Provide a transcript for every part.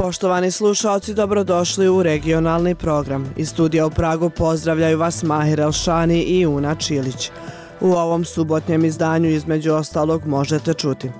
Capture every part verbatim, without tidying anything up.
Poštovani slušaoci, dobrodošli u regionalni program. Iz studija u Pragu pozdravljaju vas Mahir Elšani i Una Čilić. U ovom subotnjem izdanju između ostalog možete čuti.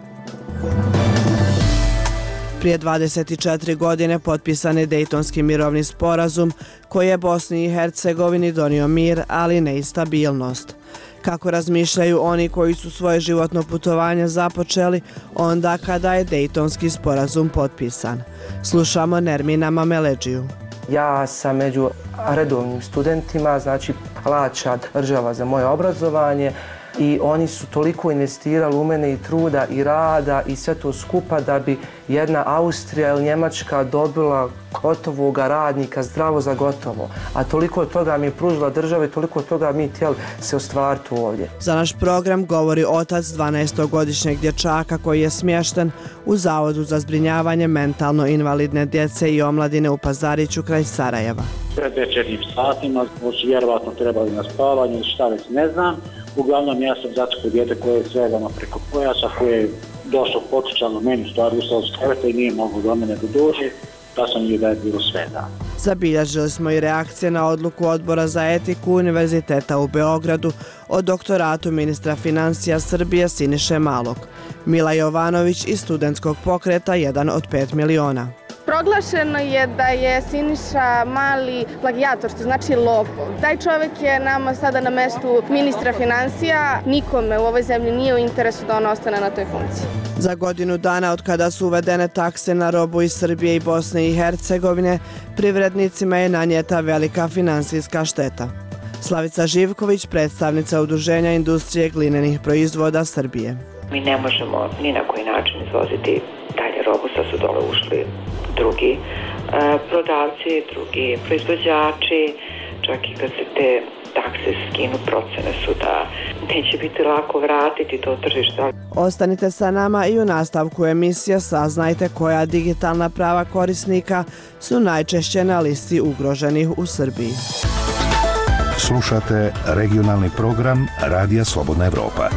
Prije dvadeset četiri godine potpisan je Dejtonski mirovni sporazum koji je Bosni i Hercegovini donio mir, ali ne i stabilnost. Kako razmišljaju oni koji su svoje životno putovanje započeli onda kada je Dejtonski sporazum potpisan. Slušamo Nermina Mameleđiju. Ja sam među redovnim studentima, znači plaća država za moje obrazovanje i oni su toliko investirali u mene i truda i rada i sve to skupa da bi jedna Austrija ili Njemačka dobila gotovog radnika zdravo za gotovo. A toliko toga mi je pružila država i toliko toga mi htjeli se ostvariti ovdje. Za naš program govori otac dvanaestogodišnjeg dječaka koji je smješten u Zavodu za zbrinjavanje mentalno invalidne djece i omladine u Pazariću kraj Sarajeva. Pred večernjim satima, možda vjerovatno trebali na spavanje, šta već ne znam. Uglavnom ja sam zatekao dijete koje je svezano preko pojasa, koje je došlo potičano meni stvar ustao s kreveta i nije moglo do mene da dođe, da sam ju da je bilo sve da. Zabilježili smo i reakcije na odluku Odbora za etiku Univerziteta u Beogradu o doktoratu ministra financija Srbije Siniše Malog. Mila Jovanović iz studentskog pokreta jedan od pet miliona. Proglašeno je da je Siniša Mali plagijator, što znači lopov. Taj čovjek je nama sada na mestu ministra financija. Nikome u ovoj zemlji nije u interesu da on ostane na toj funkciji. Za godinu dana od kada su uvedene takse na robu iz Srbije i Bosne i Hercegovine, privrednicima je nanijeta velika finansijska šteta. Slavica Živković, predstavnica Udruženja industrije glinenih proizvoda Srbije. Mi ne možemo ni na koji način izvoziti dalje robu, sad su dole ušli drugi e, prodavci, drugi proizvođači, čak i kad se te takse skinu, procene su da neće biti lako vratiti to tržište. Ostanite sa nama i u nastavku emisije saznajte koja digitalna prava korisnika su najčešće na listi ugroženih u Srbiji. Slušate regionalni program Radija Slobodna Evropa.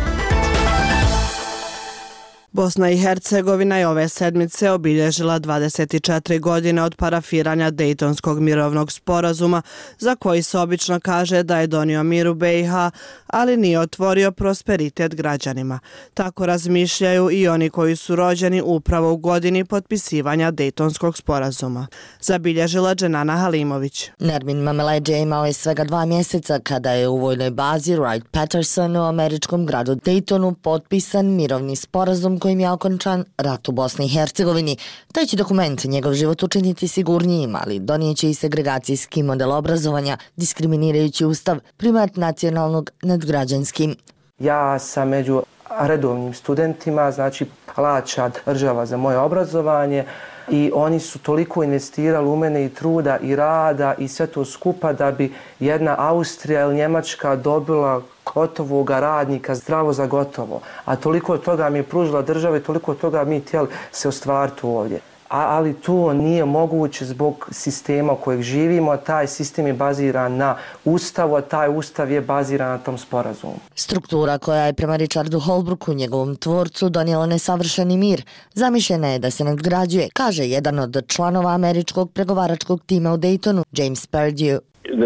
Bosna i Hercegovina je ove sedmice obilježila dvadeset četiri godine od parafiranja Dejtonskog mirovnog sporazuma, za koji se obično kaže da je donio mir u be i ha, ali nije otvorio prosperitet građanima. Tako razmišljaju i oni koji su rođeni upravo u godini potpisivanja Dejtonskog sporazuma. Zabilježila Dženana Halimović. Nermin Mameleđe imao je svega dva mjeseca kada je u vojnoj bazi Wright-Patterson u američkom gradu Dejtonu potpisan mirovni sporazum kojim je okončan rat u Bosni i Hercegovini. Taj će dokument njegov život učiniti sigurnijim, ali donijeće i segregacijski model obrazovanja, diskriminirajući ustav, primat nacionalnog nad građanskim. Ja sam među redovnim studentima, znači plaća država za moje obrazovanje i oni su toliko investirali u mene i truda i rada i sve to skupa da bi jedna Austrija ili Njemačka dobila gotovog radnika zdravo za gotovo. A toliko toga mi je pružila država i toliko toga mi htjeli se ostvariti ovdje. A, ali to nije moguće zbog sistema u kojeg živimo, a taj sistem je baziran na ustavu, a taj ustav je baziran na tom sporazumu. Struktura koja je prema Richardu Holbrooku, njegovom tvorcu, donijela nesavršeni mir, zamišljena je da se nadgrađuje, kaže jedan od članova američkog pregovaračkog tima u Dejtonu, James Perdue.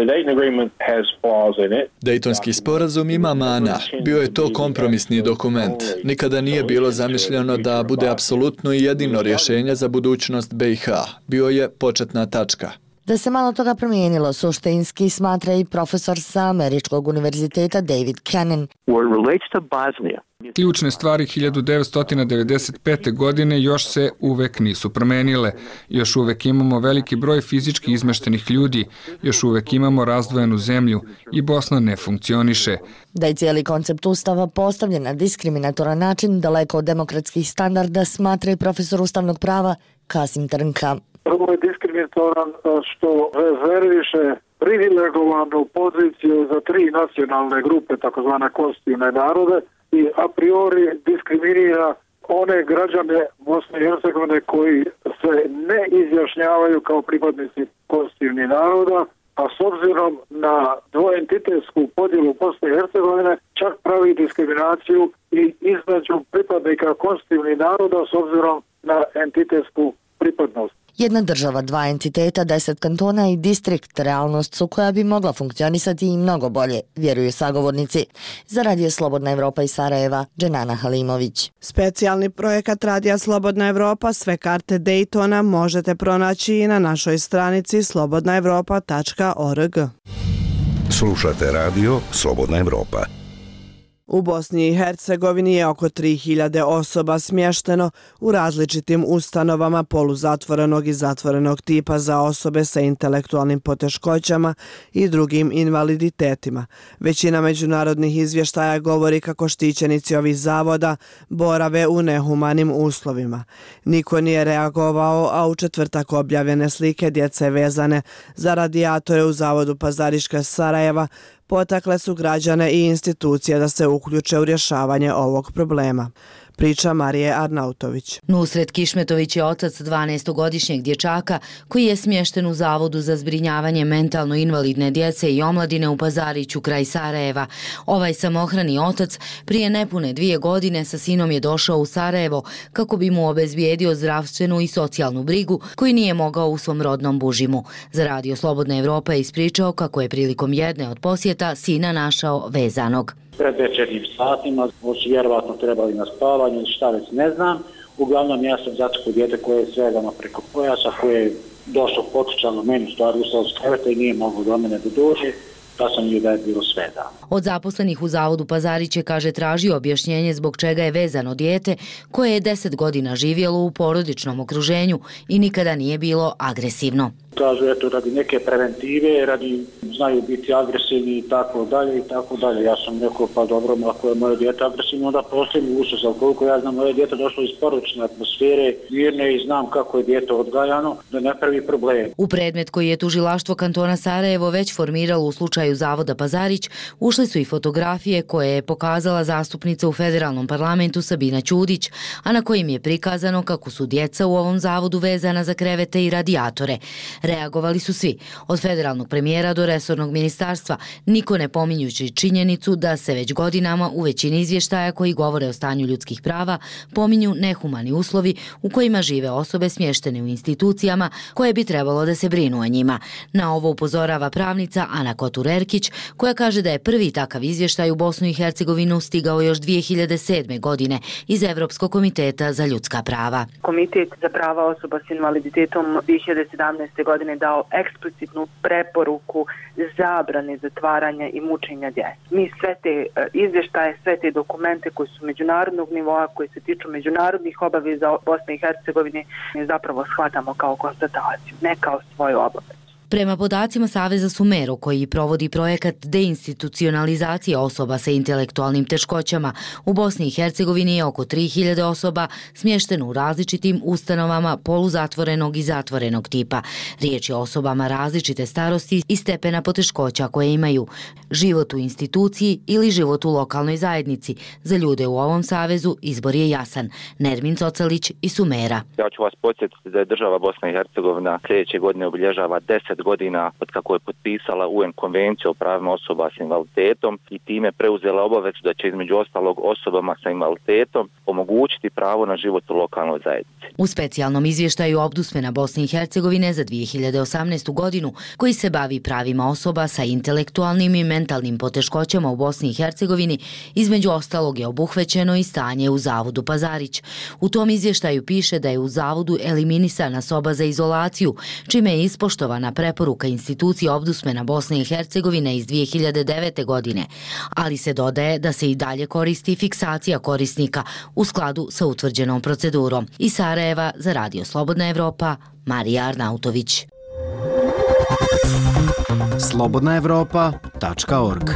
Dejtonski sporazum ima mana. Bio je to kompromisni dokument. Nikada nije bilo zamišljeno da bude apsolutno i jedino rješenje za budućnost be i ha. Bio je početna tačka. Da se malo toga promijenilo, suštinski smatra i profesor sa Američkog univerziteta David Cannon. Ključne stvari hiljadu devetsto devedeset pete. godine još se uvek nisu promenile. Još uvek imamo veliki broj fizički izmeštenih ljudi, još uvek imamo razdvojenu zemlju i Bosna ne funkcioniše. Da je cijeli koncept ustava postavljen na diskriminatoran način, daleko od demokratskih standarda, smatra i profesor ustavnog prava Kasim Trnka. Prvo je diskriminatoran što rezerviše privilegovanu poziciju za tri nacionalne grupe, takozvane konstitutivne narode, i a priori diskriminira one građane Bosne i Hercegovine koji se ne izjašnjavaju kao pripadnici konstitutivnih naroda, a s obzirom na dvoentitetsku podjelu Bosne i Hercegovine čak pravi diskriminaciju i između pripadnika konstitutivnih naroda s obzirom na entitetsku pripadnost. Jedna država, dva entiteta, deset kantona i distrikt realnost su koja bi mogla funkcionisati i mnogo bolje, vjeruju sagovornici. Za Radio Slobodna Evropa iz Sarajeva, Dženana Halimović. Specijalni projekat Radija Slobodna Evropa, sve karte Daytona možete pronaći i na našoj stranici slobodna evropa tačka org. Slušate radio Slobodna Evropa. U Bosni i Hercegovini je oko tri hiljade osoba smješteno u različitim ustanovama poluzatvorenog i zatvorenog tipa za osobe sa intelektualnim poteškoćama i drugim invaliditetima. Većina međunarodnih izvještaja govori kako štićenici ovih zavoda borave u nehumanim uslovima. Niko nije reagovao, a u četvrtak objavljene slike djece vezane za radijatore u zavodu Pazariška Sarajeva potakle su građane i institucije da se uključe u rješavanje ovog problema. Priča Marije Arnautović. Nusret Kišmetović je otac dvanaestogodišnjeg dječaka koji je smješten u Zavodu za zbrinjavanje mentalno invalidne djece i omladine u Pazariću kraj Sarajeva. Ovaj samohrani otac prije nepune dvije godine sa sinom je došao u Sarajevo kako bi mu obezbijedio zdravstvenu i socijalnu brigu koji nije mogao u svom rodnom Bužimu. Za Radio Slobodna Evropa je ispričao kako je prilikom jedne od posjeta sina našao vezanog. Pred večernjim satima, su vjerovatno trebali na spavanje, šta već ne znam. Uglavnom ja sam zatekao dijete koje je svezano preko pojasa, koje je došlo potučano meni, stvari ustao s kreveta i nije moglo do mene da dođe, pa sam vidio da je bilo svezano. Od zaposlenih u Zavodu Pazarić je, kaže, tražio objašnjenje zbog čega je vezano dijete koje je deset godina živjelo u porodičnom okruženju i nikada nije bilo agresivno. Kažu, eto, radi neke preventive, radi znaju biti agresivni i tako dalje i tako dalje. Ja sam rekao, pa dobro, ako je moje dijete agresivno, onda postoji usus, ali koliko ja znam, moje dijete došlo iz porodične atmosfere, mirne i znam kako je dijete odgajano, da ne pravi problem. U predmet koji je tužilaštvo kantona Sarajevo već formiralo u slučaju Zavoda Pazarić, ušli su i fotografije koje je pokazala zastupnica u federalnom parlamentu Sabina Ćudić, a na kojim je prikazano kako su djeca u ovom zavodu vezana za krevete i radijatore. Reagovali su svi, od federalnog premijera do resornog ministarstva, niko ne pominjući činjenicu da se već godinama u većini izvještaja koji govore o stanju ljudskih prava pominju nehumani uslovi u kojima žive osobe smještene u institucijama koje bi trebalo da se brinu o njima. Na ovo upozorava pravnica Ana Kotur-Erkić, koja kaže da je prvi takav izvještaj u Bosnu i Hercegovinu stigao još dvije hiljade sedme. godine iz Evropskog komiteta za ljudska prava. Komitet za prava osoba s invaliditetom dvije hiljade sedamnaeste. godine dao eksplicitnu preporuku zabrane zatvaranja i mučenja djece. Mi sve te izvještaje, sve te dokumente koji su međunarodnog nivoa, koji se tiču međunarodnih obaveza Bosne i Hercegovine, zapravo shvatamo kao konstataciju, ne kao svoju obavezu. Prema podacima Saveza Sumero, koji provodi projekat deinstitucionalizacije osoba sa intelektualnim teškoćama, u Bosni i Hercegovini je oko tri hiljade osoba smješteno u različitim ustanovama poluzatvorenog i zatvorenog tipa. Riječ je o osobama različite starosti i stepena poteškoća koje imaju život u instituciji ili život u lokalnoj zajednici. Za ljude u ovom savezu izbor je jasan. Nermin Cocalić iz Sumera. Ja ću vas podsjetiti da je država Bosna i Hercegovina sljedeće godine obilježava deset godina od kako je potpisala U N konvenciju o pravima osoba s invaliditetom i time preuzela obavezu da će između ostalog osobama sa invaliditetom omogućiti pravo na život u lokalnoj zajednici. U specijalnom izvještaju Ombudsmana Bosne i Hercegovine za dvije hiljade osamnaestu. godinu, koji se bavi pravima osoba sa intelektualnim i mentalnim poteškoćama u Bosni i Hercegovini, između ostalog je obuhvećeno i stanje u Zavodu Pazarić. U tom izvještaju piše da je u Zavodu eliminisana soba za izolaciju, čime je ispoštovana preporuka institucije Ombudsmana Bosne i Hercegovine iz dvije hiljade devete. godine, ali se dodaje da se i dalje koristi fiksacija korisnika u skladu sa utvrđenom procedurom. Iz Sarajeva za Radio Slobodna Evropa, Marija Arnautović. slobodna evropa tačka org.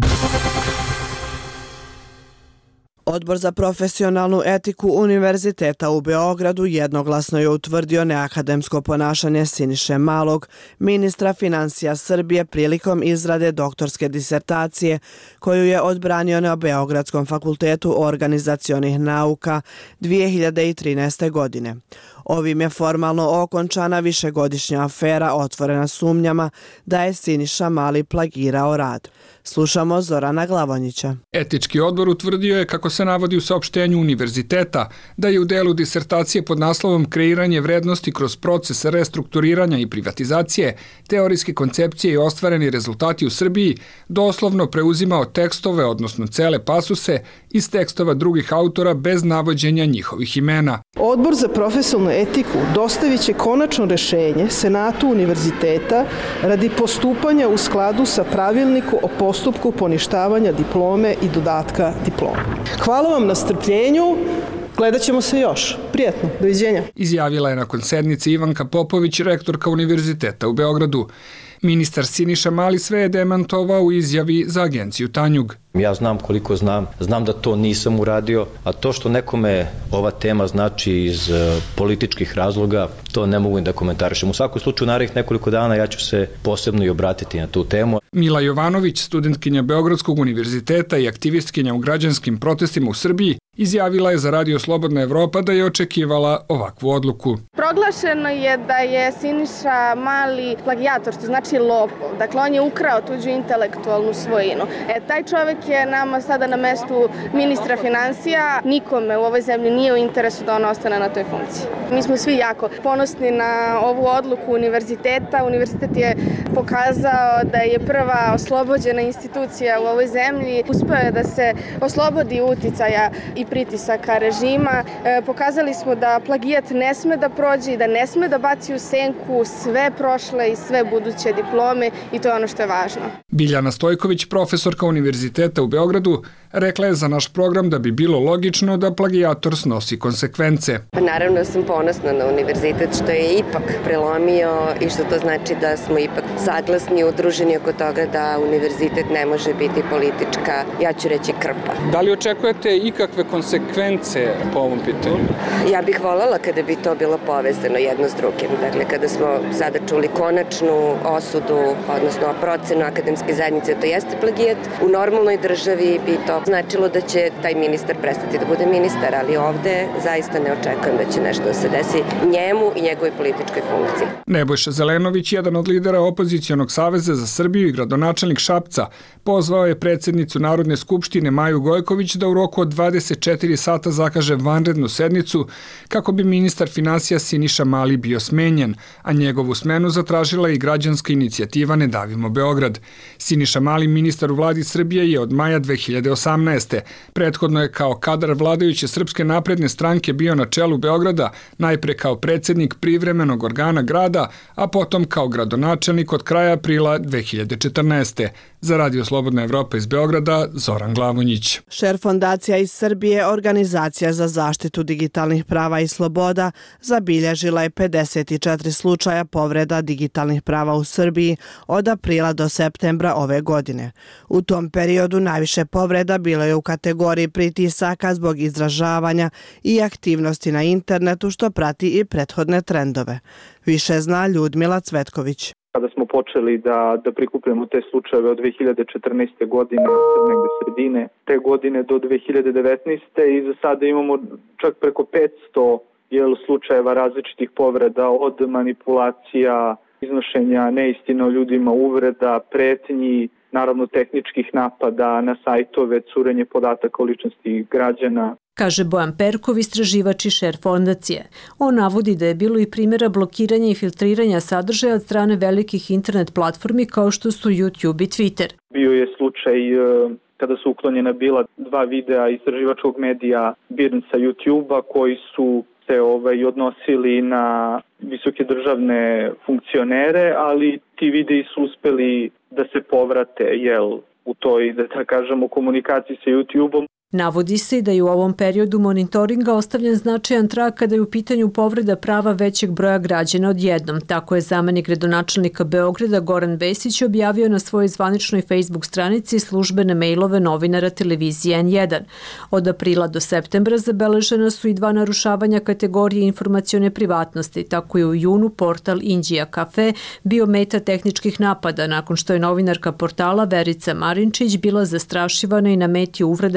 Odbor za profesionalnu etiku Univerziteta u Beogradu jednoglasno je utvrdio neakademsko ponašanje Siniše Malog, ministra financija Srbije, prilikom izrade doktorske disertacije koju je odbranio na Beogradskom fakultetu organizacionih nauka dvije hiljade trinaeste. godine. Ovim je formalno okončana višegodišnja afera otvorena sumnjama da je Siniša Mali plagirao rad. Slušamo Zorana Glavonjića. Etički odbor utvrdio je, kako se navodi u saopštenju univerziteta, da je u delu disertacije pod naslovom Kreiranje vrednosti kroz proces restrukturiranja i privatizacije, teorijske koncepcije i ostvareni rezultati u Srbiji doslovno preuzimao tekstove, odnosno cele pasuse, iz tekstova drugih autora bez navođenja njihovih imena. Odbor za profesionalnu etiku dostavit će konačno rešenje Senatu univerziteta radi postupanja u skladu sa pravilniku o postupku poništavanja diplome i dodatka diplome. Hvala vam na strpljenju. Gledat ćemo se još. Prijetno. Doviđenja. Izjavila je nakon sednice Ivanka Popović, rektorka Univerziteta u Beogradu. Ministar Siniša Mali sve je demantovao u izjavi za agenciju Tanjug. Ja znam koliko znam, znam da to nisam uradio, a to što nekome ova tema znači iz političkih razloga, to ne mogu da komentarišem. U svakom slučaju, narednih nekoliko dana ja ću se posebno i obratiti na tu temu. Mila Jovanović, studentkinja Beogradskog univerziteta i aktivistkinja u građanskim protestima u Srbiji, izjavila je za Radio Slobodna Evropa da je očekivala ovakvu odluku. Proglašeno je da je Siniša Mali plagijator, što znači lopov. Dakle, on je ukrao tuđu intelektualnu svojinu. E, taj čovek je nama sada na mestu ministra finansija. Nikome u ovoj zemlji nije u interesu da on ostane na toj funkciji. Mi smo svi jako ponosni na ovu odluku univerziteta. Univerzitet je pokazao da je prva oslobođena institucija u ovoj zemlji. Uspeo je da se oslobodi uticaja i pritisaka režima. E, pokazali smo da plagijat ne sme da prođe i da ne sme da baci u senku sve prošle i sve buduće diplome i to je ono što je važno. Biljana Stojković, profesorka Univerziteta u Beogradu, rekla je za naš program da bi bilo logično da plagijator snosi konsekvence. Naravno sam ponosna na univerzitet što je ipak prelomio i što to znači da smo ipak saglasni i udruženi oko toga da univerzitet ne može biti politička, ja ću reći, krpa. Da li očekujete ikakve konsekvence po ovom pitanju? Ja bih voljela kada bi to bilo povezano jedno s drugim. Dakle, kada smo sada čuli konačnu osudu, odnosno procenu akademske zajednice, to jeste plagijat, u normalnoj državi bi to značilo da će taj ministar prestati da bude ministar, ali ovde zaista ne očekujem da će nešto da se desi njemu i njegovoj političkoj funkciji. Nebojša Zelenović, jedan od lidera Opozicionog saveza za Srbiju i gradonačelnik Šapca, pozvao je predsjednicu Narodne skupštine Maju Gojković da u roku od dvadeset četiri sata zakaže vanrednu sednicu kako bi ministar finansija Siniša Mali bio smenjen, a njegovu smenu zatražila i građanska inicijativa Ne davimo Beograd. Siniša Mali, ministar u vladi Srbije, je od maja dve hiljade osamnaeste. Prethodno je kao kadar vladajuće Srpske napredne stranke bio na čelu Beograda, najpre kao predsjednik privremenog organa grada, a potom kao gradonačelnik od kraja aprila dve hiljade četrnaeste. Za Radio Slobodna Evropa iz Beograda, Zoran Glavonjić. Šer fondacija iz Srbije, Organizacija za zaštitu digitalnih prava i sloboda, zabilježila je pedeset četiri slučaja povreda digitalnih prava u Srbiji od aprila do septembra ove godine. U tom periodu najviše povreda bilo je u kategoriji pritisaka zbog izražavanja i aktivnosti na internetu, što prati i prethodne trendove. Više zna Ljudmila Cvetković. Kada smo počeli da, da prikupljamo te slučajeve od dve hiljade četrnaeste. godine, negde sredine, te godine do dve hiljade devetnaeste. i za sada imamo čak preko petsto jel, slučajeva različitih povreda, od manipulacija, iznošenja neistina o ljudima, uvreda, pretnji, naravno tehničkih napada na sajtove, curenje podataka o ličnosti građana. Kaže Bojan Perkov, istraživač i šer fondacije. On navodi da je bilo i primjera blokiranja i filtriranja sadržaja od strane velikih internet platformi kao što su YouTube i Twitter. Bio je slučaj kada su uklonjena bila dva videa istraživačkog medija Birn sa YouTube-a koji su se ovaj, odnosili na visoke državne funkcionere, ali ti videi su uspeli da se povrate jel, u toj, da, da kažemo, komunikaciji sa YouTube-om. Navodi se i da je u ovom periodu monitoringa ostavljen značajan trag kada je u pitanju povreda prava većeg broja građana odjednom. Tako je zamenik gradonačelnika Beograda Goran Vesić objavio na svojoj zvaničnoj Facebook stranici službene mejlove novinara televizije N jedan. Od aprila do septembra zabeležena su i dva narušavanja kategorije informacione privatnosti. Tako je u junu portal Indija Cafe bio meta tehničkih napada nakon što je novinarka portala Verica Marinčić bila zastrašivana i na meti uvreda Narodnog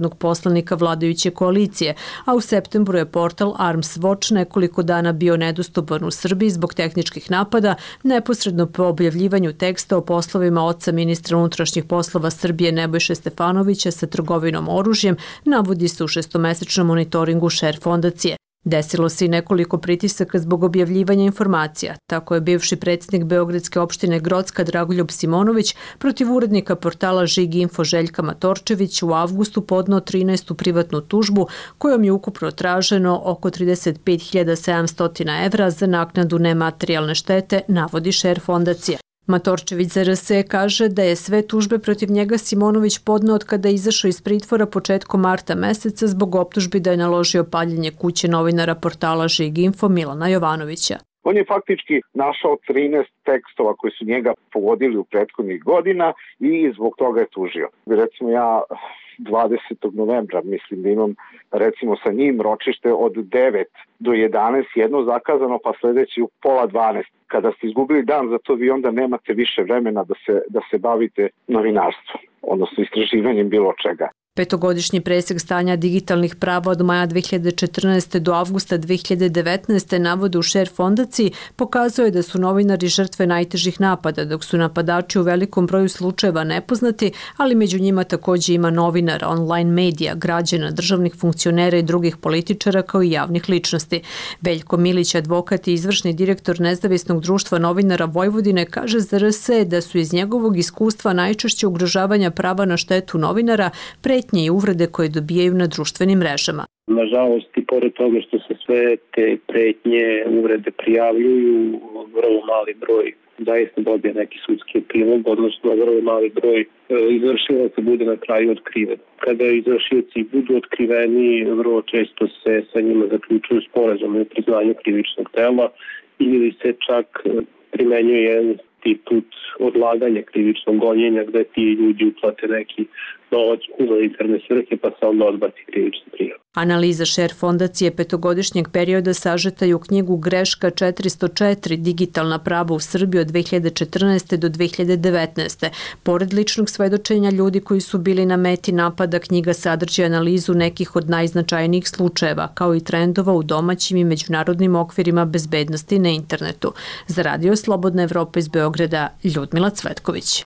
narodnog poslanika vladajuće koalicije, a u septembru je portal Arms Watch nekoliko dana bio nedostupan u Srbiji zbog tehničkih napada, neposredno po objavljivanju teksta o poslovima oca ministra unutrašnjih poslova Srbije Nebojše Stefanovića sa trgovinom oružjem, navodi se u šestomesečnom monitoringu Share fondacije. Desilo se i nekoliko pritisaka zbog objavljivanja informacija. Tako je bivši predsjednik Beogradske opštine Grocka Dragoljub Simonović protiv urednika portala Žig Info Željka Matorčević u avgustu podneo trinaestu privatnu tužbu kojom je ukupno traženo oko trideset pet hiljada sedamsto evra za naknadu nematerijalne štete, navodi Share fondacija. Matorčević za R S kaže da je sve tužbe protiv njega Simonović podneo od kada je izašao iz pritvora početkom marta meseca zbog optužbi da je naložio paljenje kuće novinara portala Žig Info Milana Jovanovića. On je faktički našao trinaest tekstova koji su njega pogodili u prethodnih godina i zbog toga je tužio. Recimo ja dvadesetog novembra mislim da imam recimo sa njim ročište od devet do jedanaest, jedno zakazano, pa sledeći u pola dvanaest. Kada ste izgubili dan za to, vi onda nemate više vremena da se, da se bavite novinarstvom, odnosno istraživanjem bilo čega. Petogodišnji presek stanja digitalnih prava od maja dve hiljade četrnaeste do avgusta dve hiljade devetnaeste navode u Share fondaciji pokazuje da su novinari žrtve najtežih napada, dok su napadači u velikom broju slučajeva nepoznati, ali među njima takođe ima novinara, online medija, građana, državnih funkcionera i drugih političara kao i javnih ličnosti. Veljko Milić, advokat i izvršni direktor Nezavisnog društva novinara Vojvodine, kaže za R S da su iz njegovog iskustva najčešće ugrožavanja prava na štetu novinara, pretnje i uvrede koje dobijaju na društvenim mrežama. Nažalost, i pored toga što se sve te pretnje, uvrede prijavljuju, vrlo mali broj zaista dobije neki sudski epilog, odnosno vrlo mali broj izvršilaca bude na kraju otkriven. Kada izvršioci budu otkriveni, vrlo često se sa njima zaključuju sporazum o priznanju krivičnog dela ili se čak primenjuje institut odlaganja krivičnog gonjenja gde ti ljudi uplate neki novac u humanitarne svrhe pa se onda odbaci krivični prijav. Analiza Share fondacije petogodišnjeg perioda sažeta je u knjigu Greška četiristo četiri digitalna prava u Srbiji od dve hiljade četrnaeste do dve hiljade devetnaeste. Pored ličnog svedočenja ljudi koji su bili na meti napada, knjiga sadrži analizu nekih od najznačajnijih slučajeva, kao i trendova u domaćim i međunarodnim okvirima bezbednosti na internetu. Za Radio Slobodna Evropa iz Beograda, Ljudmila Cvetković.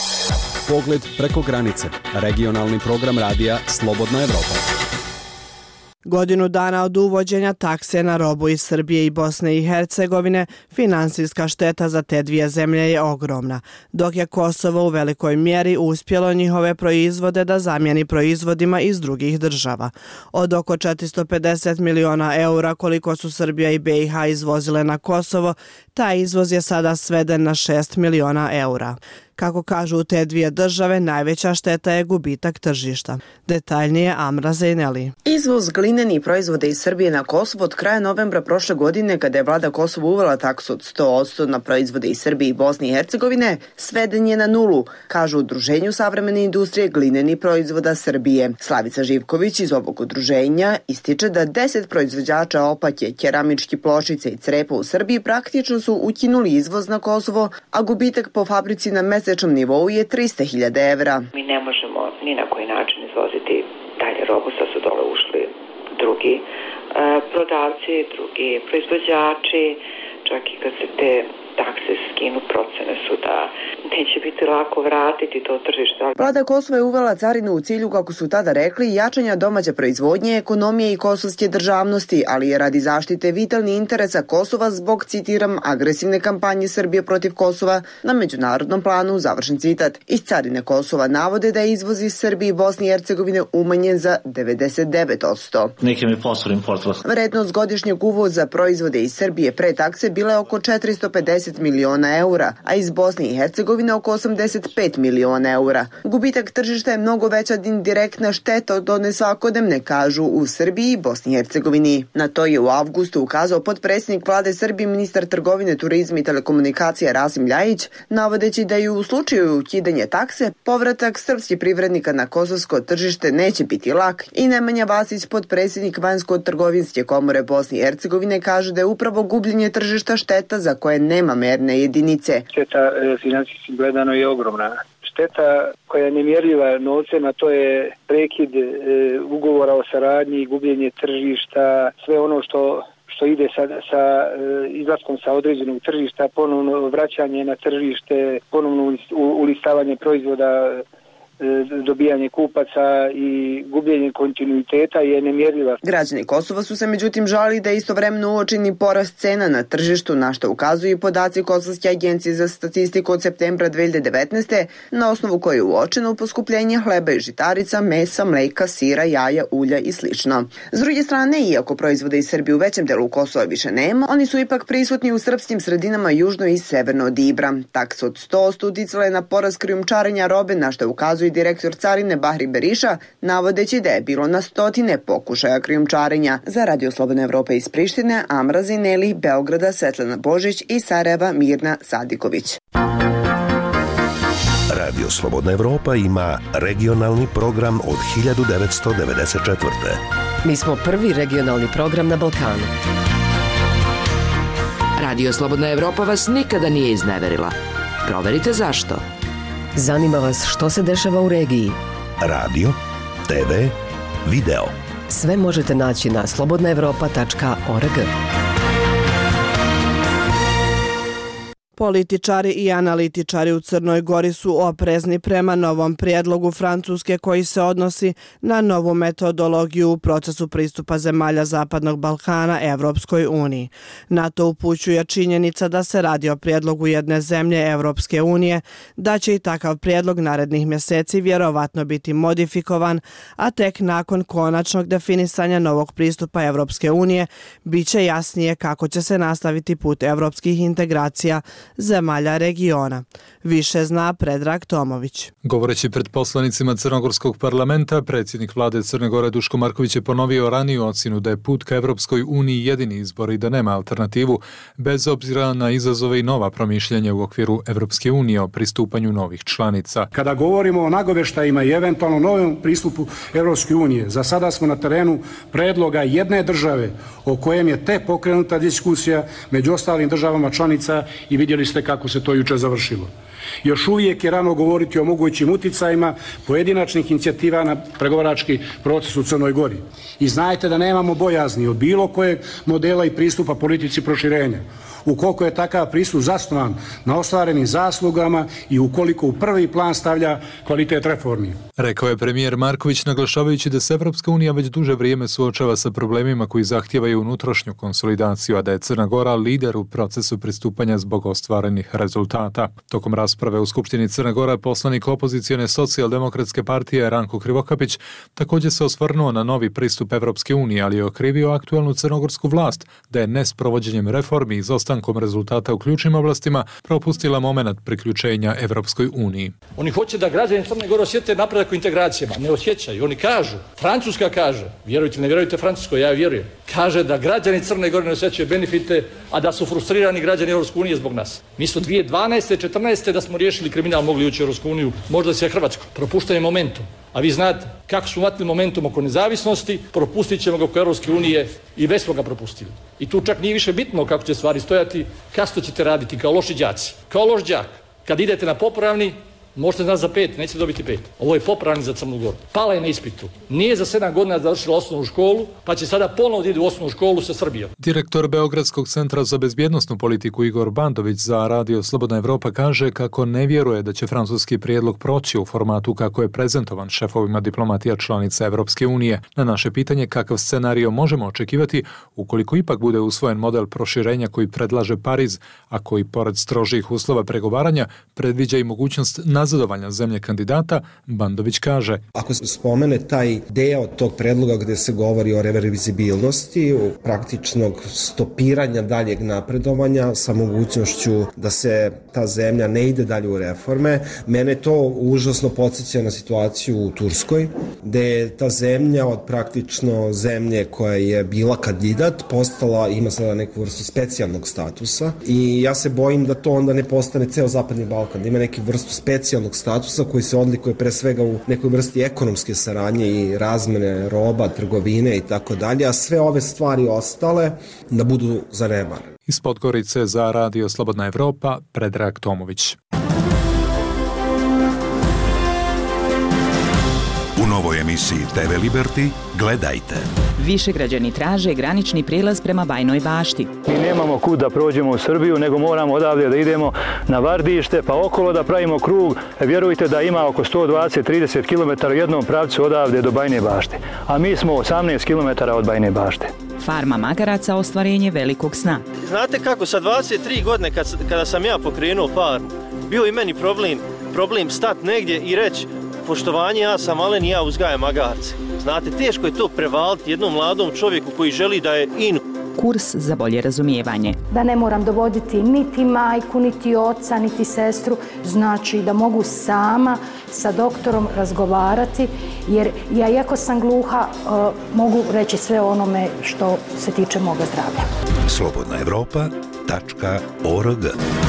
Pogled preko granice. Regionalni program radija Slobodna Evropa. Godinu dana od uvođenja takse na robu iz Srbije i Bosne i Hercegovine, finansijska šteta za te dvije zemlje je ogromna, dok je Kosovo u velikoj mjeri uspjelo njihove proizvode da zamijeni proizvodima iz drugih država. Od oko četiristo pedeset miliona eura koliko su Srbija i B i H izvozile na Kosovo, taj izvoz je sada sveden na šest miliona eura. Kako kažu u te dvije države, najveća šteta je gubitak tržišta. Detaljnije Amra Zejneli. Izvoz glineni proizvode iz Srbije na Kosovo od kraja novembra prošle godine, kada je vlada Kosovo uvela taksu od sto posto na proizvode iz Srbije i Bosne i Hercegovine, sveden je na nulu, kažu u Udruženju savremene industrije glineni proizvoda Srbije. Slavica Živković iz ovog udruženja ističe da deset proizvođača opake, keramički pločice i crepa u Srbiji praktično su ukinuli izvoz na Kosovo, a gubitak po fabrici na mesečnom nivou je trista hiljada evra. Mi ne možemo ni na koji način izvoziti dalje robu, sad su dole ušli drugi e, prodavci, drugi proizvođači, čak i kad se te takse skinu, procene su da neće biti lako vratiti to tržište. Vlada Kosova je uvela carinu u cilju, kako su tada rekli, jačanja domaće proizvodnje, ekonomije i kosovske državnosti, ali je radi zaštite vitalnih interesa Kosova zbog, citiram, agresivne kampanje Srbije protiv Kosova na međunarodnom planu, završen citat. Iz carine Kosova navode da je izvoz iz Srbije i Bosne i Hercegovine umanjen za devedeset devet posto. Vrednost godišnjeg uvoza proizvode iz Srbije pre takse bila je oko četiristo pedeset miliona eura, a iz Bosne i Hercegovine oko osamdeset pet miliona eura. Gubitak tržišta je mnogo veća indirektna šteta od one svakodnevne, kažu u Srbiji i Bosni i Hercegovini. Na to je u avgustu ukazao potpredsjednik vlade Srbije, ministar trgovine, turizma i telekomunikacija Rasim Ljajić, navodeći da i u slučaju ukidanja takse, povratak srpskih privrednika na kosovsko tržište neće biti lak i Nemanja Vasić, potpredsjednik Vanjsko-trgovinske komore Bosne i Hercegovine, kaže da je upravo gubljenje tržišta šteta za koje nema merne jedinice. Šteta finansijski gledano je ogromna. šteta koja je nemjerljiva novcem, a to je prekid e, ugovora o saradnji, gubljenje tržišta, sve ono što što ide sa, sa e, izlaskom sa određenog tržišta, ponovno vraćanje na tržište, ponovno ulistavanje proizvoda, dobijanje kupaca i gubljenje kontinuiteta je nemjerljiva. Građani Kosova su se međutim žalili da istovremeno uočeni porast cena na tržištu, na što ukazuju i podaci Kosovske agencije za statistiku od septembra dve hiljade devetnaeste. na osnovu koje je uočeno poskupljenje hleba i žitarica, mesa, mleka, sira, jaja, ulja i slično. S druge strane, iako proizvoda iz Srbije u većem delu Kosova više nema, oni su ipak prisutni u srpskim sredinama južno i severno od Ibra. Taksa od sto posto uticala je na porast krijumčarenja robe, na što ukazuje direktor carine Bahri Beriša, navodeći da je bilo na stotine pokušaja krijumčarenja. Za Radio Slobodna Evropa iz Prištine, Amra Zineli, Beograda, Svetlana Božić i Sarajeva, Mirna Sadiković. Radio Slobodna Evropa ima regionalni program od hiljadu devetsto devedeset četvrte. Mi smo prvi regionalni program na Balkanu. Radio Slobodna Evropa vas nikada nije izneverila. Proverite zašto. Zanima vas što se dešava u regiji? Radio, te ve, video. Sve možete naći na slobodna evropa tačka org. Političari i analitičari u Crnoj Gori su oprezni prema novom prijedlogu Francuske koji se odnosi na novu metodologiju u procesu pristupa zemalja Zapadnog Balkana Evropskoj uniji. Na to upućuje činjenica da se radi o prijedlogu jedne zemlje Evropske unije, da će i takav prijedlog narednih mjeseci vjerovatno biti modifikovan, a tek nakon konačnog definisanja novog pristupa Evropske unije bit će jasnije kako će se nastaviti put evropskih integracija zemalja regiona. Više zna Predrag Tomović. Govoreći pred poslanicima Crnogorskog parlamenta, predsjednik vlade Crne Gore Duško Marković je ponovio raniju ocjenu da je put ka Evropskoj uniji jedini izbor i da nema alternativu, bez obzira na izazove i nova promišljanja u okviru Evropske unije o pristupanju novih članica. Kada govorimo o nagoveštajima i eventualno novom pristupu Evropske unije, za sada smo na terenu predloga jedne države o kojem je te pokrenuta diskusija među ostalim državama članica i vidjeli ste kako se to juče završilo. Još uvijek je rano govoriti o mogućim uticajima pojedinačnih inicijativa na pregovarački proces u Crnoj Gori. I znajte da nemamo bojazni od bilo kojeg modela i pristupa politici proširenja. Ukoliko je takav pristup zasnovan na ostvarenim zaslugama i ukoliko u prvi plan stavlja kvalitet reformi. Rekao je premijer Marković naglašavajući da se Evropska unija već duže vrijeme suočava sa problemima koji zahtijevaju unutrašnju konsolidaciju, a da je Crna Gora lider u procesu pristupanja zbog ostvarenih rezultata. Tokom rasprave u Skupštini Crne Gore poslanik opozicijone socijaldemokratske partije Ranko Krivokapić također se osvrnuo na novi pristup Evropske unije, ali je okrivio aktualnu crnogorsku vlast da je nesprovođenjem reformi i izostankom rezultata u ključnim oblastima propustila moment priključenja Evropskoj uniji. Oni hoće da građani Crne Gore osjete napredak u integracijama, ne osjećaju. Oni kažu, Francuska kaže, vjerujte, ne vjerujte Francuskoj, ja vjerujem, kaže da građani Crne Gore ne osjećaju benefite, a da su frustrirani građani Evropske unije zbog nas. Mi smo dvije tisuće dvanaeste. četrnaeste. da smo riješili kriminal, mogli ući u Evropsku uniju, možda se Hrvatsku. Propuštanje momentum. A vi znate kako smo matili momentum oko nezavisnosti, propustit ćemo ga oko Evropske unije i već smo ga propustili. I tu čak nije više bitno kako će stvari stojati, kako ćete raditi kao loši đaci. Kao loš đak, kad idete na popravni, možete znati za pet, nećete dobiti pet. Ovo je popravni za Crnu Goru. Pala je na ispitu. Nije za sedam godina završila osnovnu školu, pa će sada ponovo da ide u osnovnu školu sa Srbijom. Direktor Beogradskog centra za bezbjednosnu politiku Igor Bandović za Radio Slobodna Evropa kaže kako ne vjeruje da će francuski prijedlog proći u formatu kako je prezentovan šefovima diplomatija članica Evropske unije. Na naše pitanje kakav scenario možemo očekivati ukoliko ipak bude usvojen model proširenja koji predlaže Pariz, a koji pored strožih uslova pregovaranja predviđa i mogućnost nazadovanja zemlje kandidata, Bandović kaže: Ako se spomene taj deo tog predloga gde se govori o reverzibilnosti, o praktičnog stopiranja daljeg napredovanja sa mogućnošću da se ta zemlja ne ide dalje u reforme, mene to užasno podsjeća na situaciju u Turskoj, gde je ta zemlja od praktično zemlje koja je bila kandidat postala, ima sada neku vrstu specijalnog statusa i ja se bojim da to onda ne postane ceo Zapadni Balkan, da ima neku vrstu specijalnog statusa koji se odlikuje pre svega u nekoj vrsti ekonomske saradnje i razmene roba, trgovine i tako dalje, a sve ove stvari ostale da budu zanemarene. Iz Podgorice za Radio Slobodna Evropa, Predrag Tomović. novoj emisiji te ve Liberty gledajte. Više građani traže granični prijelaz prema Bajnoj Bašti. Mi nemamo kud da prođemo u Srbiju, nego moramo odavde da idemo na Vardište, pa okolo da pravimo krug. Vjerujte da ima oko sto dvadeset do trideset kilometara u jednom pravcu odavde do Bajne Bašte. A mi smo osamnaest kilometara od Bajne Bašte. Farma magaraca ostvarenje velikog sna. Znate kako, sa dvadeset tri godine kad, kada sam ja pokrenuo farmu, bio i meni problem, problem stat negdje i reći poštovanje, ja sam malen i ja uzgajam magarce. Znate, teško je to prevaliti jednom mladom čovjeku koji želi da je in. Kurs za bolje razumijevanje. Da ne moram dovoditi niti majku, niti oca, niti sestru, znači da mogu sama sa doktorom razgovarati, jer ja, iako sam gluha, uh, mogu reći sve onome što se tiče moga zdravlja. slobodna evropa tačka org.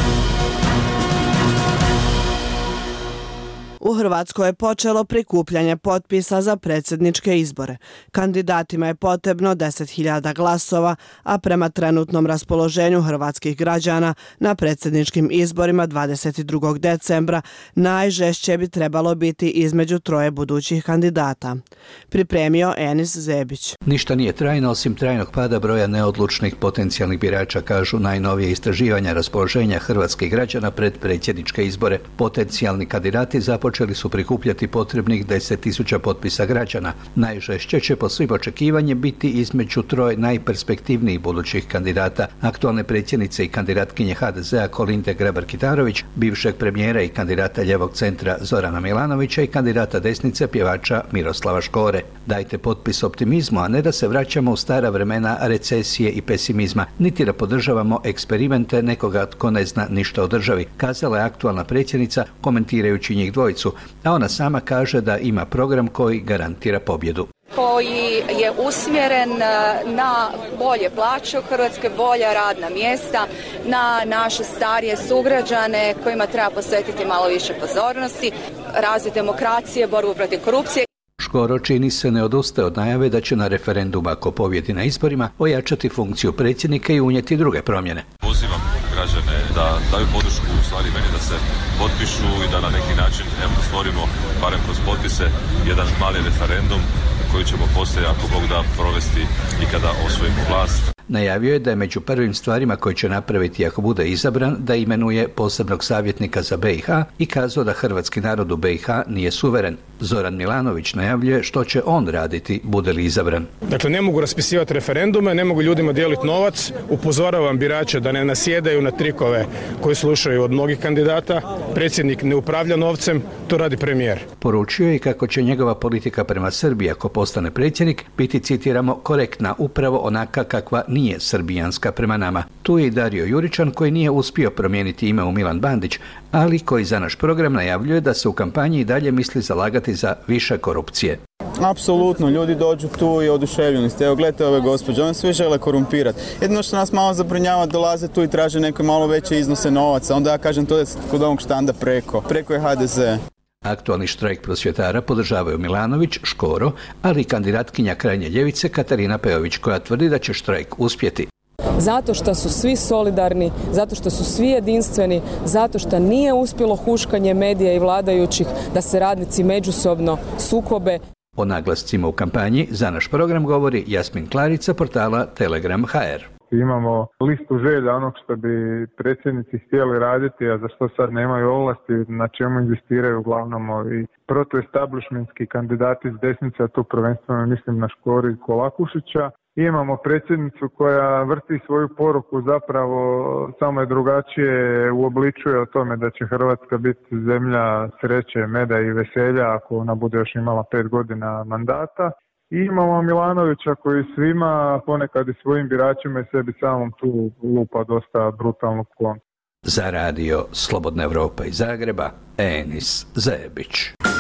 U Hrvatskoj je počelo prikupljanje potpisa za predsjedničke izbore. Kandidatima je potrebno deset hiljada glasova, a prema trenutnom raspoloženju hrvatskih građana na predsjedničkim izborima dvadeset drugog decembra najžešće bi trebalo biti između troje budućih kandidata. Pripremio Enis Zebić. Ništa nije trajno osim trajnog pada broja neodlučnih potencijalnih birača, kažu najnovije istraživanja raspoloženja hrvatskih građana pred predsjedničke izbore. Potencijalni kandidati započeli počeli su prikupljati potrebnih deset tisuća potpisa građana. Najžešće će po svim očekivanjem biti između troje najperspektivnijih budućih kandidata, aktualne predsjednice i kandidatkinje ha de zea Kolinde Grabar-Kitarović, bivšeg premijera i kandidata ljevog centra Zorana Milanovića i kandidata desnice pjevača Miroslava Škore. Dajte potpis optimizmu, a ne da se vraćamo u stara vremena recesije i pesimizma, niti da podržavamo eksperimente nekoga tko ne zna ništa o državi, kazala je aktualna predsjednica komentirajući njih dvojicu, a ona sama kaže da ima program koji garantira pobjedu. Koji je usmjeren na bolje plaće u Hrvatskoj, bolja radna mjesta, na naše starije sugrađane kojima treba posvetiti malo više pozornosti, razvoj demokracije, borbu protiv korupcije. Škoro čini se ne odustaje od najave da će na referendum, ako pobjedi na izborima, ojačati funkciju predsjednika i unijeti druge promjene. Pozivam građane da daju podršku u stvari meni, da se potpišu i da na neki način evo, da stvorimo, barem kroz potpise, jedan mali referendum koji ćemo poslije, ako Bog da, provesti i kada osvojimo vlast. Najavio je da je među prvim stvarima koje će napraviti ako bude izabran da imenuje posebnog savjetnika za be i ha i kazao da hrvatski narod u be i ha nije suveren. Zoran Milanović najavljuje što će on raditi bude li izabran. Dakle, ne mogu raspisivati referendume, ne mogu ljudima dijeliti novac, upozoravam birače da ne nasjedaju na trikove koji slušaju od mnogih kandidata. Predsjednik ne upravlja novcem, to radi premijer. Poručio je kako će njegova politika prema Srbiji, ako postane predsjednik, biti, citiramo, korektna, upravo onaka kakva nije srbijanska prema nama. Tu je i Dario Juričan koji nije uspio promijeniti ime u Milan Bandić, ali koji za naš program najavljuje da se u kampanji i dalje misli zalagati za više korupcije. Apsolutno, ljudi dođu tu i oduševljeni ste. Evo, gledajte ove gospođe, oni svi žele korumpirati. Jedino što nas malo zabrinjava, dolaze tu i traže neke malo veće iznose novaca. Onda ja kažem, to je kod ovog štanda preko. Preko je ha de ze. Aktualni štrajk prosvjetara podržavaju Milanović, Škoro, ali i kandidatkinja krajnje ljevice Katarina Pejović, koja tvrdi da će štrajk uspjeti. Zato što su svi solidarni, zato što su svi jedinstveni, zato što nije uspjelo huškanje medija i vladajućih da se radnici međusobno sukobe. O naglascima u kampanji za naš program govori Jasmin Klarica, portala Telegram ha er. Imamo listu želja onog što bi predsjednici htjeli raditi, a za što sad nemaju ovlasti, na čemu inzistiraju uglavnom ovi protoestablishmentski kandidati s desnice, a tu prvenstveno mislim na Škoru i Kolakušića. Imamo predsjednicu koja vrti svoju poruku, zapravo samo je drugačije uobličuje o tome da će Hrvatska biti zemlja sreće, meda i veselja ako ona bude još imala pet godina mandata. I imamo Milanovića koji svima, ponekad i svojim biračima i sebi samom tu lupa dosta brutalnu klon. Za radio Slobodna Evropa iz Zagreba, Enis Zebić.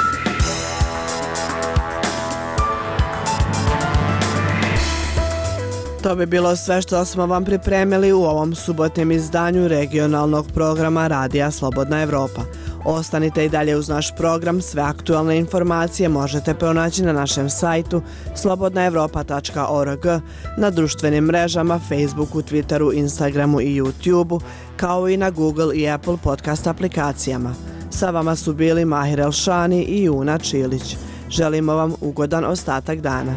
To bi bilo sve što smo vam pripremili u ovom subotnjem izdanju regionalnog programa Radija Slobodna Evropa. Ostanite i dalje uz naš program, sve aktualne informacije možete pronaći na našem sajtu slobodna evropa tačka org, na društvenim mrežama, Facebooku, Twitteru, Instagramu i YouTubeu, kao i na Google i Apple podcast aplikacijama. Sa vama su bili Mahir Elšani i Juna Čilić. Želimo vam ugodan ostatak dana.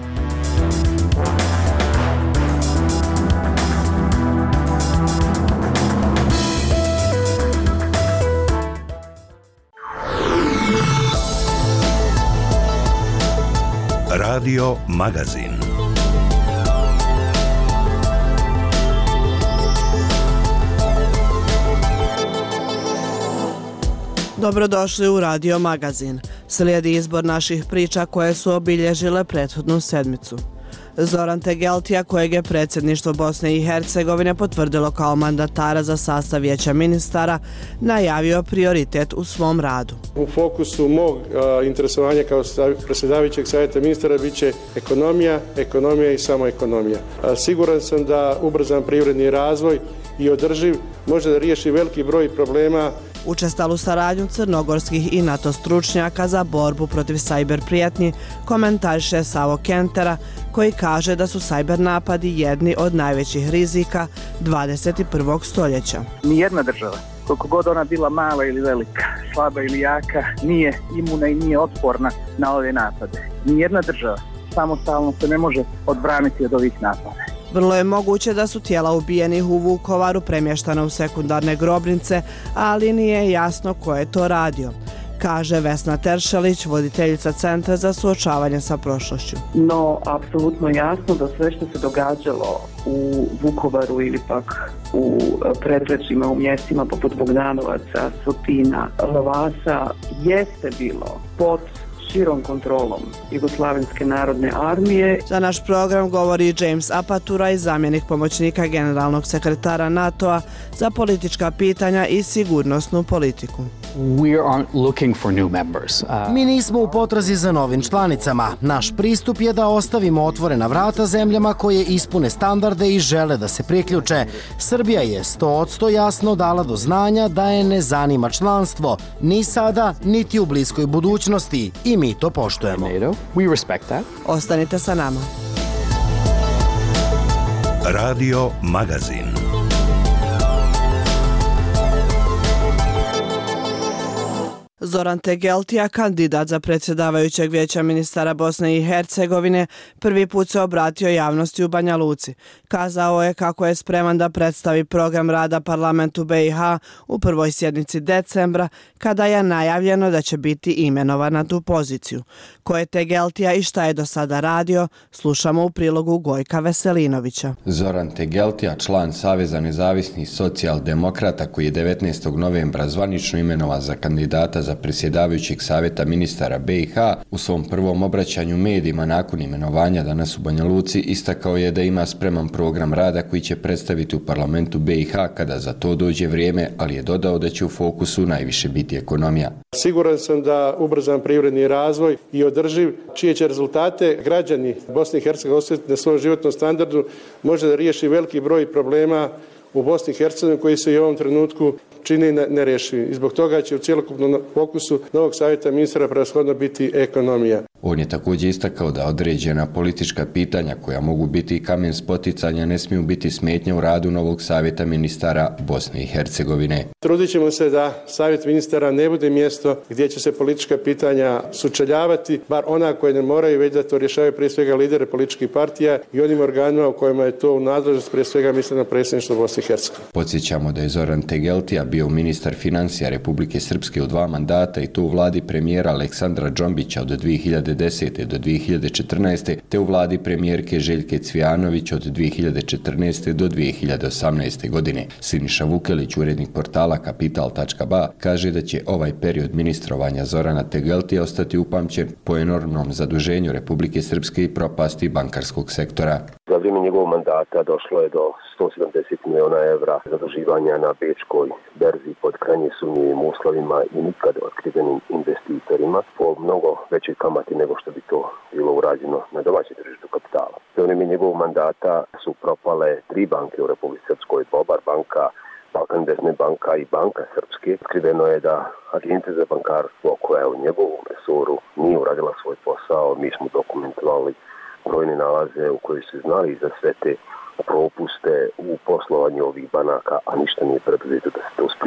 Radio Magazin. Dobrodošli u Radio Magazin. Slijedi izbor naših priča koje su obilježile prethodnu sedmicu. Zoran Tegeltija, kojeg je predsjedništvo Bosne i Hercegovine potvrdilo kao mandatara za sastav vijeća ministara, najavio prioritet u svom radu. U fokusu mog a, interesovanja kao predsjedavajućeg savjeta ministara bit će ekonomija, ekonomija i samo ekonomija. A, siguran sam da ubrzan privredni razvoj i održiv može da riješi veliki broj problema. Učestalu saradnju crnogorskih i NATO stručnjaka za borbu protiv sajber prijetnji komentariše Savo Kentera, koji kaže da su sajber napadi jedni od najvećih rizika dvadeset prvog stoljeća. Nijedna država, koliko god ona bila mala ili velika, slaba ili jaka, nije imuna i nije otporna na ove napade. Nijedna država samostalno se ne može odbraniti od ovih napada. Vrlo je moguće da su tijela ubijenih u Vukovaru premještana u sekundarne grobnice, ali nije jasno ko je to radio, kaže Vesna Teršelić, voditeljica Centra za suočavanje sa prošlošću. No, apsolutno jasno da sve što se događalo u Vukovaru ili pak u predgrađima, u mjestima poput Bogdanovaca, Sotina, Lavasa, jeste bilo pod širom kontrolom Jugoslavenske narodne armije. Za naš program govori James Apatura, zamjenik pomoćnika generalnog sekretara NATO-a za politička pitanja i sigurnosnu politiku. Mi nismo u potrazi za novim članicama. Naš pristup je da ostavimo otvorena vrata zemljama koje ispune standarde i žele da se priključe. Srbija je sto posto jasno dala do znanja da je ne zanima članstvo, ni sada, niti u bliskoj budućnosti, i mi to poštujemo. Ostanite sa nama. Radio Magazin. Zoran Tegeltija, kandidat za predsjedavajućeg vijeća ministara Bosne i Hercegovine, prvi put se obratio javnosti u Banja Luci. Kazao je kako je spreman da predstavi program rada parlamentu B i H u prvoj sjednici decembra, kada je najavljeno da će biti imenovan na tu poziciju. Ko je Tegeltija i šta je do sada radio, slušamo u prilogu Gojka Veselinovića. Zoran Tegeltija, član Saveza nezavisnih socijaldemokrata, koji je devetnaestog novembra zvanično imenovan za kandidata za predsjedavajućeg savjeta ministara B i H, u svom prvom obraćanju medijima nakon imenovanja danas u Banja Luci istakao je da ima spreman program rada koji će predstaviti u parlamentu B i H kada za to dođe vrijeme, ali je dodao da će u fokusu najviše biti ekonomija. Siguran sam da ubrzan privredni razvoj i održiv, čije će rezultate građani Bosne i Hercegovine osjetiti na svom životnom standardu, može da riješi veliki broj problema u Bosni i Hercegovini koji se i u ovom trenutku čini nerješivi. I zbog toga će u cjelokupnom fokusu novog savjeta ministara prevashodno biti ekonomija. On je također istakao da određena politička pitanja koja mogu biti kamen spoticanja ne smiju biti smetnja u radu novog savjeta ministara Bosne i Hercegovine. Trudit ćemo se da savjet ministara ne bude mjesto gdje će se politička pitanja sučeljavati, bar ona koje ne moraju, već da to rješavaju prije svega lidere političkih partija i onim organima u kojima je to u nadležnost, prije svega mislim na predsjedništvo Bosne i Hercegovine. Podsjećamo da je Zoran Tegeltija bio ministar financija Republike Srpske u dva mandata i to u vladi premijera Aleksandra Džombića od dvije hiljade desete do dvije hiljade četrnaeste te u vladi premijerke Željke Cvijanović od dvije hiljade četrnaeste do dvije hiljade osamnaeste godine. Siniša Vukelić, urednik portala kapital tačka ba, kaže da će ovaj period ministrovanja Zorana Tegeltija ostati upamćen po enormnom zaduženju Republike Srpske i propasti bankarskog sektora. Za vrijeme njegovog mandata došlo je do sto sedamdeset miliona evra zaduživanja na bečkoj berzi pod krajnje sumnjivim uslovima i nikad otkrivenim investitorima po mnogo većoj kamati nego što bi to bilo urađeno na domaćem tržištu kapitala. Za vrijeme njegovog mandata su propale tri banke u Republici Srpskoj, Bobar banka, Balkan Investment banka i Banka Srpske. Otkriveno je da Agencija za bankarstvo, koja je u njegovom resoru, nije uradila svoj posao. Mi smo dokumentovali brojne nalaze u kojoj su znali za sve te propuste u poslovanju ovih banaka, a ništa nije preduzeto da se to spriječi.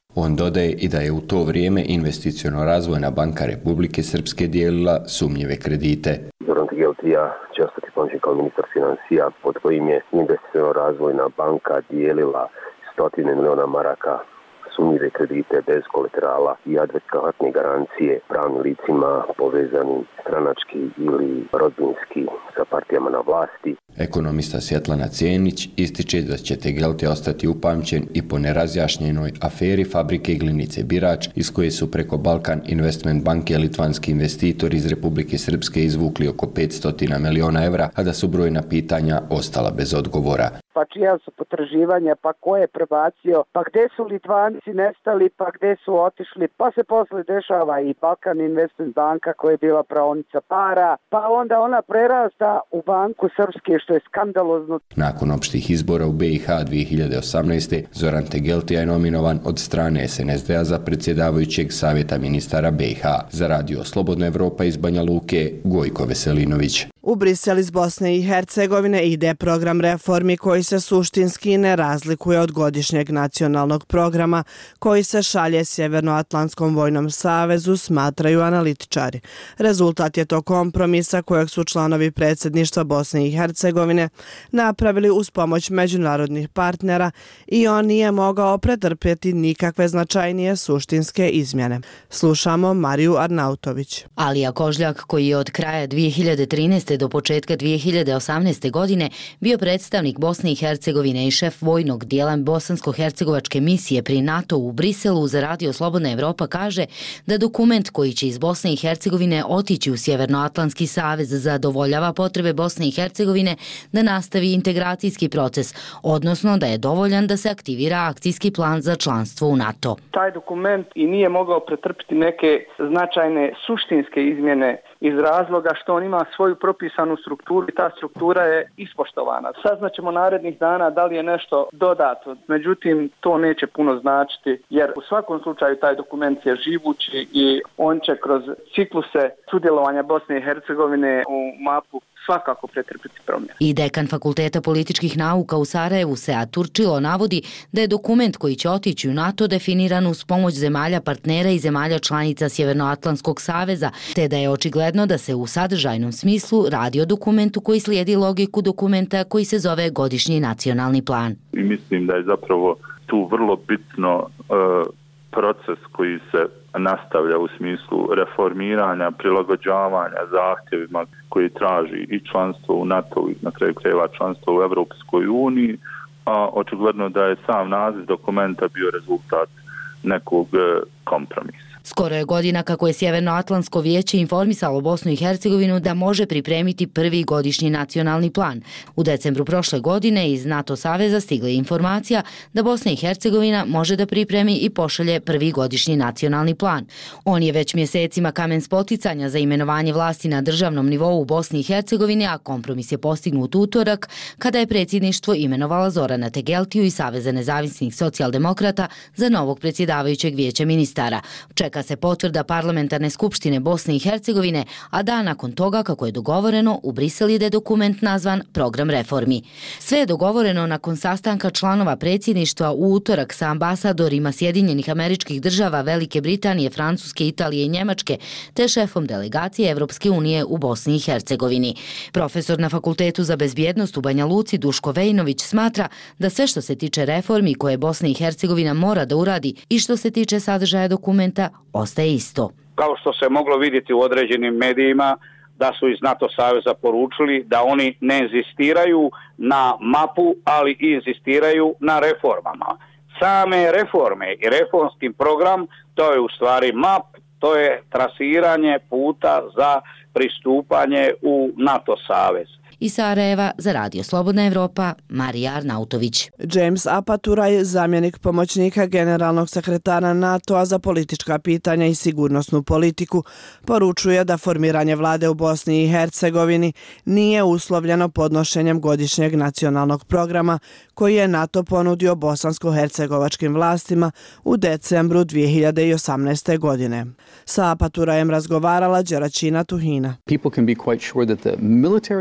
On dodaje i da je u to vrijeme Investiciono-razvojna banka Republike Srpske dijelila sumnjive kredite. Zoran Tegeltija će ostati pamćen kao ministar financija pod kojim je Investiciono-razvojna banka dijelila stotine miliona maraka sumnjive kredite bez kolaterala i adekvatne garancije pravnim licima povezanim stranački ili rodbinski sa partijama na vlasti. Ekonomista Svjetlana Cijenić ističe da će Tegeltija ostati upamćen i po nerazjašnjenoj aferi fabrike Glinice Birač, iz koje su preko Balkan Investment banke litvanski investitori iz Republike Srpske izvukli oko petsto miliona evra, a da su brojna pitanja ostala bez odgovora. Pa čija su potraživanja, pa ko je prebacio, pa gde su Litvanci nestali, pa gde su otišli, pa se posle dešava i Balkan Investment banka koja je bila praonica para, pa onda ona prerasta u banku Srpske, što je skandalozno. Nakon opštih izbora u B i H dvije hiljade osamnaeste. Zoran Tegeltija je nominovan od strane S N S D-a za predsjedavajućeg savjeta ministara B i H. Za radio Slobodna Evropa iz Banja Luke, Gojko Veselinović. U Brisel iz Bosne i Hercegovine ide program reformi koji se suštinski ne razlikuje od godišnjeg nacionalnog programa koji se šalje Sjevernoatlantskom vojnom savezu, smatraju analitičari. Rezultat je to kompromisa kojeg su članovi predsjedništva Bosne i Hercegovine napravili uz pomoć međunarodnih partnera i on nije mogao pretrpjeti nikakve značajnije suštinske izmjene. Slušamo Mariju Arnautović. Alija Kožljak, koji je od kraja dvije hiljade trinaeste. do početka dvije hiljade osamnaeste. godine bio predstavnik Bosne i Hercegovine i šef vojnog dijela bosansko-hercegovačke misije pri NATO u Briselu, za radio Slobodna Evropa kaže da dokument koji će iz Bosne i Hercegovine otići u Sjevernoatlantski savez zadovoljava potrebe Bosne i Hercegovine da nastavi integracijski proces, odnosno da je dovoljan da se aktivira akcijski plan za članstvo u NATO. Taj dokument i nije mogao pretrpiti neke značajne suštinske izmjene iz razloga što on ima svoju propisanu strukturu i ta struktura je ispoštovana. Saznaćemo narednih dana da li je nešto dodato, međutim to neće puno značiti jer u svakom slučaju taj dokument je živući i on će kroz cikluse sudjelovanja Bosne i Hercegovine u mapu svakako pretrpiti promjene. I dekan Fakulteta političkih nauka u Sarajevu, Sead Turčilo, navodi da je dokument koji će otići u NATO definiran uz pomoć zemalja partnera i zemalja članica Sjevernoatlantskog saveza, te da je očigledno da se u sadržajnom smislu radi o dokumentu koji slijedi logiku dokumenta koji se zove Godišnji nacionalni plan. I mislim da je zapravo tu vrlo bitno uh, proces koji se nastavlja u smislu reformiranja, prilagođavanja zahtjevima koji traži i članstvo u NATO i na kraju krajeva članstvo u Europskoj uniji, a očigledno da je sam naziv dokumenta bio rezultat nekog kompromisa. Skoro je godina kako je Sjevernoatlantsko vijeće informisalo Bosnu i Hercegovinu da može pripremiti prvi godišnji nacionalni plan. U decembru prošle godine iz NATO saveza stigla je informacija da Bosna i Hercegovina može da pripremi i pošalje prvi godišnji nacionalni plan. On je već mjesecima kamen spoticanja za imenovanje vlasti na državnom nivou u Bosni i Hercegovini, a kompromis je postignut utorak kada je predsjedništvo imenovala Zorana Tegeltiju i Saveza nezavisnih socijaldemokrata za novog predsjedavajućeg vijeća ministara. Čeka se potvrda parlamentarne skupštine Bosne i Hercegovine, a dan nakon toga, kako je dogovoreno, u Brisel ide dokument nazvan Program reformi. Sve je dogovoreno nakon sastanka članova predsjedništva u utorak sa ambasadorima Sjedinjenih Američkih Država, Velike Britanije, Francuske, Italije i Njemačke, te šefom delegacije Evropske unije u Bosni i Hercegovini. Profesor na Fakultetu za bezbjednost u Banja Luci, Duško Vejnović, smatra da sve što se tiče reformi koje Bosna i Hercegovina mora da uradi i što se tiče sadržaja dokumenta ostaje isto. Kao što se moglo vidjeti u određenim medijima, da su iz NATO saveza poručili da oni ne inzistiraju na mapu, ali i inzistiraju na reformama. Same reforme i reformski program, to je u stvari map, to je trasiranje puta za pristupanje u NATO savez. Iz Sarajeva za radio Slobodna Evropa, Marija Arnautović. James Apaturaj, zamjenik pomoćnika generalnog sekretara NATO-a za politička pitanja i sigurnosnu politiku, poručuje da formiranje vlade u Bosni i Hercegovini nije uslovljeno podnošenjem godišnjeg nacionalnog programa koji je NATO ponudio bosansko-hercegovačkim vlastima u decembru dvije hiljade osamnaeste. godine. Sa Apaturajem razgovarala Đeračina Tuhina. People can be quite sure that the military operation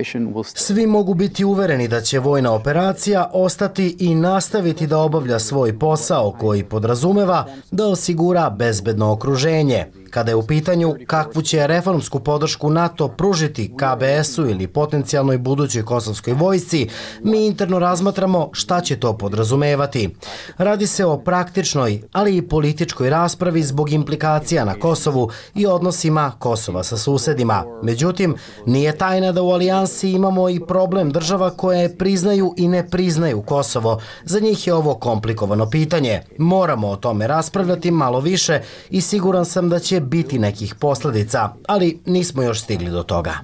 Svi mogu biti uvereni da će vojna operacija ostati i nastaviti da obavlja svoj posao koji podrazumeva da osigura bezbedno okruženje. Kada je u pitanju kakvu će reformsku podršku NATO pružiti K B S-u ili potencijalnoj budućoj kosovskoj vojsci, mi interno razmatramo šta će to podrazumevati. Radi se o praktičnoj, ali i političkoj raspravi zbog implikacija na Kosovu i odnosima Kosova sa susedima. Međutim, nije tajna da u alijansi imamo i problem država koje priznaju i ne priznaju Kosovo. Za njih je ovo komplikovano pitanje. Moramo o tome raspravljati malo više i siguran sam da će biti nekih posljedica, ali nismo još stigli do toga.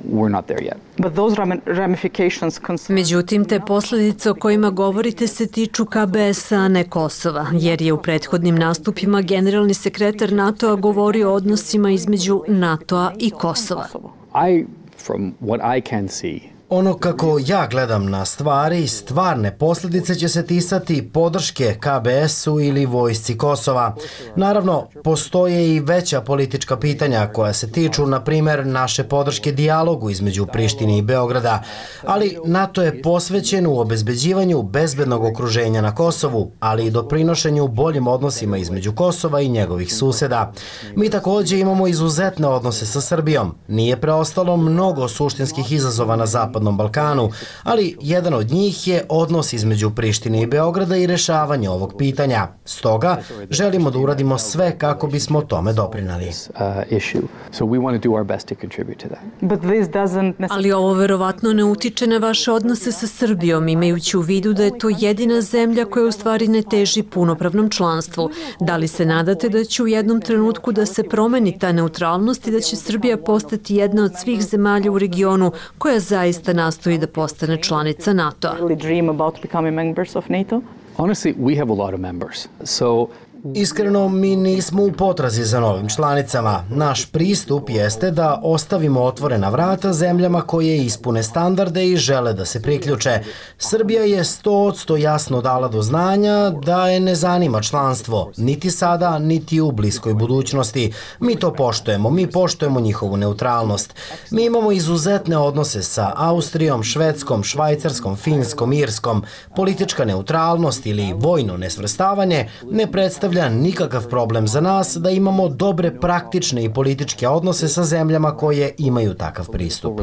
Međutim, te posljedice o kojima govorite se tiču K B S-a, a ne Kosova, jer je u prethodnim nastupima generalni sekretar NATO-a govorio o odnosima između NATO-a i Kosova. Ono kako ja gledam na stvari, stvarne posljedice će se tisati podrške K B S-u ili vojsci Kosova. Naravno, postoje i veća politička pitanja koja se tiču, na primjer, naše podrške dijalogu između Prištine i Beograda, ali NATO je posvećen u obezbeđivanju bezbednog okruženja na Kosovu, ali i doprinošenju boljim odnosima između Kosova i njegovih suseda. Mi također imamo izuzetne odnose sa Srbijom. Nije preostalo mnogo suštinskih izazova na Zapadnom Balkanu, ali jedan od njih je odnos između Prištine i Beograda i rešavanje ovog pitanja. Stoga, želimo da uradimo sve kako bismo tome doprinali. Ali ovo verovatno ne utiče na vaše odnose sa Srbijom, imajući u vidu da je to jedina zemlja koja u stvari ne teži punopravnom članstvu. Da li se nadate da će u jednom trenutku da se promeni ta neutralnost i da će Srbija postati jedna od svih zemalja u regionu koja zaista nastoji da postane članica NATO-a? Iskreno, mi nismo u potrazi za novim članicama. Naš pristup jeste da ostavimo otvorena vrata zemljama koje ispune standarde i žele da se priključe. Srbija je sto posto jasno dala do znanja da je ne zanima članstvo, niti sada, niti u bliskoj budućnosti. Mi to poštujemo, mi poštujemo njihovu neutralnost. Mi imamo izuzetne odnose sa Austrijom, Švedskom, Švajcarskom, Finskom, Irskom. Politička neutralnost ili vojno nesvrstavanje ne predstavlja nikakav problem za nas da imamo dobre praktične i političke odnose sa zemljama koje imaju takav pristup.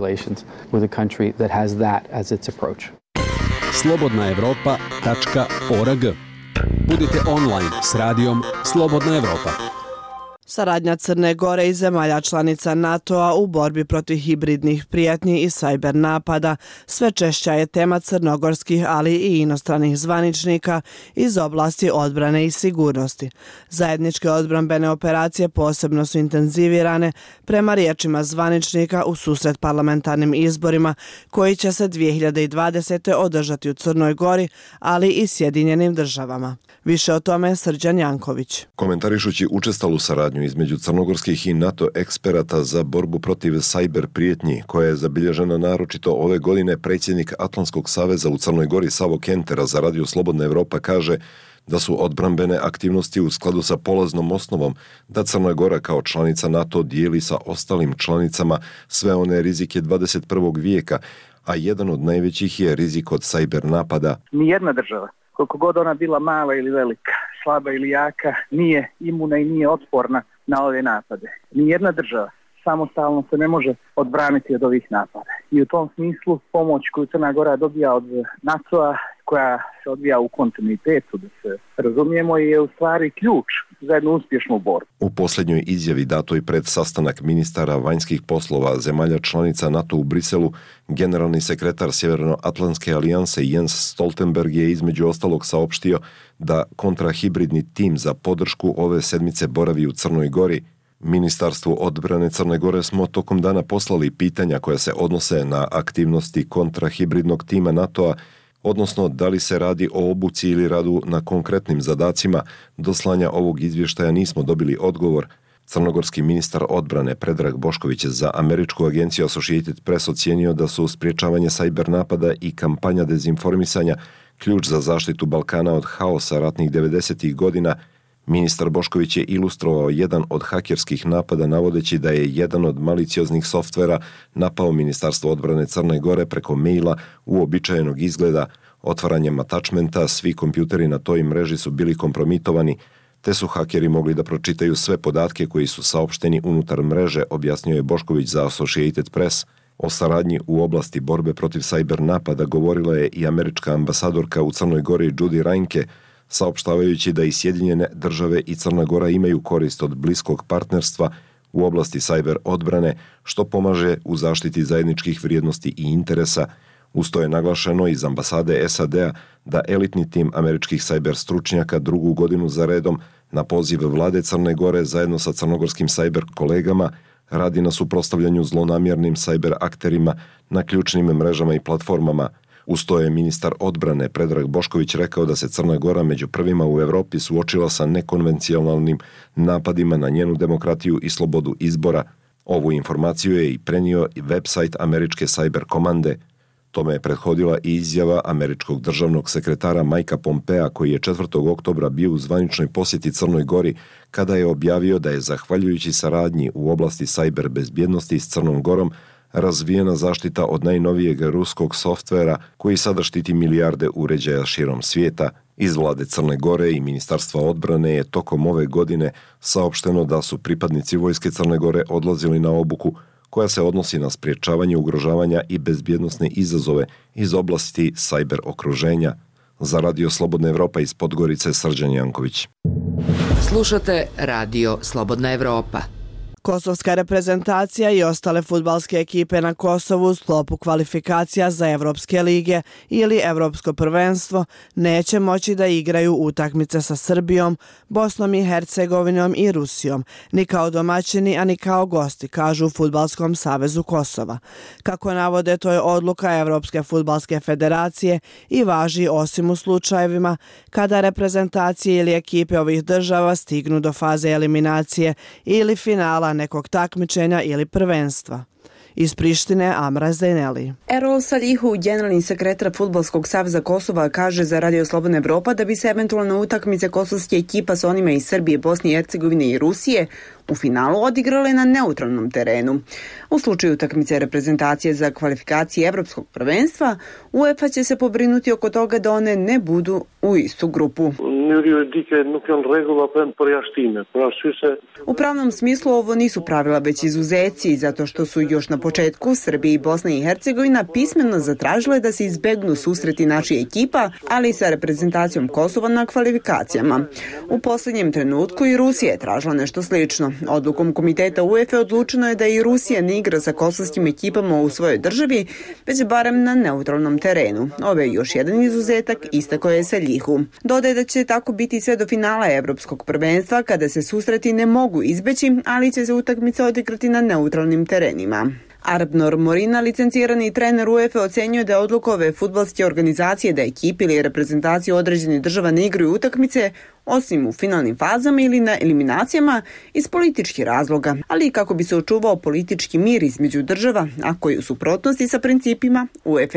slobodna evropa tačka org. Budite online s radijom Slobodna Evropa. Saradnja Crne Gore i zemalja članica NATO-a u borbi protiv hibridnih prijetnji i sajber napada sve češća je tema crnogorskih, ali i inostranih zvaničnika iz oblasti odbrane i sigurnosti. Zajedničke odbrambene operacije posebno su intenzivirane prema riječima zvaničnika u susret parlamentarnim izborima koji će se dvije hiljade dvadesete. održati u Crnoj Gori, ali i Sjedinjenim državama. Više o tome Srđan Janković. Komentarišući učestalu saradnju između crnogorskih i NATO eksperata za borbu protiv sajber prijetnji, koja je zabilježena naročito ove godine, predsjednik Atlantskog saveza u Crnoj Gori Savo Kentera za Radio Slobodna Evropa kaže da su odbrambene aktivnosti u skladu sa polaznom osnovom da Crna Gora kao članica NATO dijeli sa ostalim članicama sve one rizike dvadeset prvog vijeka, a jedan od najvećih je rizik od sajber napada. Nijedna država, koliko god ona bila mala ili velika, slaba ili jaka, nije imuna i nije otporna na ove napade. Nijedna država samostalno se ne može odbraniti od ovih napada. I u tom smislu pomoć koju Crna Gora dobija od NATO-a, koja se odvija u kontinuitetu, da se razumijemo, je u stvari ključ za jednu uspješnu borbu. U posljednjoj izjavi datoj pred sastanak ministara vanjskih poslova zemalja članica NATO u Briselu, generalni sekretar Sjevernoatlantske alijanse Jens Stoltenberg je između ostalog saopštio da kontrahibridni tim za podršku ove sedmice boravi u Crnoj Gori. Ministarstvu odbrane Crne Gore smo tokom dana poslali pitanja koja se odnose na aktivnosti kontrahibridnog tima NATO-a, odnosno da li se radi o obuci ili radu na konkretnim zadacima. Do slanja ovog izvještaja nismo dobili odgovor. Crnogorski ministar odbrane Predrag Bošković za američku agenciju Associated Press ocijenio da su sprječavanje sajber napada i kampanja dezinformisanja ključ za zaštitu Balkana od haosa ratnih devedesetih godina. Ministar Bošković je ilustrovao jedan od hakerskih napada navodeći da je jedan od malicioznih softvera napao Ministarstvo odbrane Crne Gore preko maila uobičajenog izgleda. Otvaranjem atačmenta svi kompjuteri na toj mreži su bili kompromitovani, te su hakeri mogli da pročitaju sve podatke koji su saopšteni unutar mreže, objasnio je Bošković za Associated Press. O saradnji u oblasti borbe protiv sajber napada govorila je i američka ambasadorka u Crnoj Gori Judy Reinke, saopštavajući da i Sjedinjene države i Crna Gora imaju korist od bliskog partnerstva u oblasti sajber odbrane, što pomaže u zaštiti zajedničkih vrijednosti i interesa. Usto je naglašeno iz ambasade S A D-a da elitni tim američkih sajber stručnjaka drugu godinu za redom na poziv vlade Crne Gore zajedno sa crnogorskim sajber kolegama radi na suprotstavljanju zlonamjernim sajber akterima na ključnim mrežama i platformama. Usto je ministar odbrane Predrag Bošković rekao da se Crna Gora među prvima u Evropi suočila sa nekonvencionalnim napadima na njenu demokratiju i slobodu izbora. Ovu informaciju je i prenio website američke sajber komande. Tome je prethodila i izjava američkog državnog sekretara Mikea Pompea, koji je četvrtog oktobra bio u zvaničnoj posjeti Crnoj Gori kada je objavio da je zahvaljujući saradnji u oblasti sajber bezbjednosti s Crnom Gorom razvijena zaštita od najnovijeg ruskog softvera koji sada štiti milijarde uređaja širom svijeta. Iz vlade Crne Gore i Ministarstva odbrane je tokom ove godine saopšteno da su pripadnici vojske Crne Gore odlazili na obuku koja se odnosi na spriječavanje ugrožavanja i bezbjednosne izazove iz oblasti sajber okruženja. Za Radio Slobodna Evropa iz Podgorice, Srđan Janković. Slušate Radio Slobodna Evropa. Kosovska reprezentacija i ostale fudbalske ekipe na Kosovu u sklopu kvalifikacija za Evropske lige ili Evropsko prvenstvo neće moći da igraju utakmice sa Srbijom, Bosnom i Hercegovinom i Rusijom, ni kao domaćini, a ni kao gosti, kažu u Fudbalskom savezu Kosova. Kako navode, to je odluka Evropske fudbalske federacije i važi osim u slučajevima kada reprezentacije ili ekipe ovih država stignu do faze eliminacije ili finala nekog takmičenja ili prvenstva. Iz Prištine, Amra Zaineli. Erol Salihu, generalni sekretar Fudbalskog saveza Kosova, kaže za Radio Slobodna Evropa da bi se eventualno utakmice kosovske ekipa sa onima iz Srbije, Bosne i Hercegovine i Rusije u finalu odigrale na neutralnom terenu. U slučaju utakmice reprezentacije za kvalifikacije Evropskog prvenstva, UEFA će se pobrinuti oko toga da one ne budu u istu grupu. U pravnom smislu ovo nisu pravila već izuzeci, zato što su još na početku Srbija i Bosna i Hercegovina pismeno zatražile da se izbegnu susreti naših ekipa, ali i sa reprezentacijom Kosova na kvalifikacijama. U posljednjem trenutku i Rusija je tražila nešto slično. Odlukom komiteta UEFA odlučeno je da i Rusija ne igra sa kosovskim ekipama u svojoj državi, već barem na neutralnom terenu. Ovo je još jedan izuzetak, istakao je Saljihu. Dodaje da će tako biti sve do finala Evropskog prvenstva, kada se susreti ne mogu izbeći, ali će se utakmice odigrati na neutralnim terenima. Arpnor Morina, licencirani trener UEFA, ocenjuje da je odluka ove fudbalske organizacije da ekipi ili reprezentacije određenih država ne igraju utakmice, osim u finalnim fazama ili na eliminacijama, iz političkih razloga, ali i kako bi se očuvao politički mir između država, a koji u suprotnosti sa principima UEFA.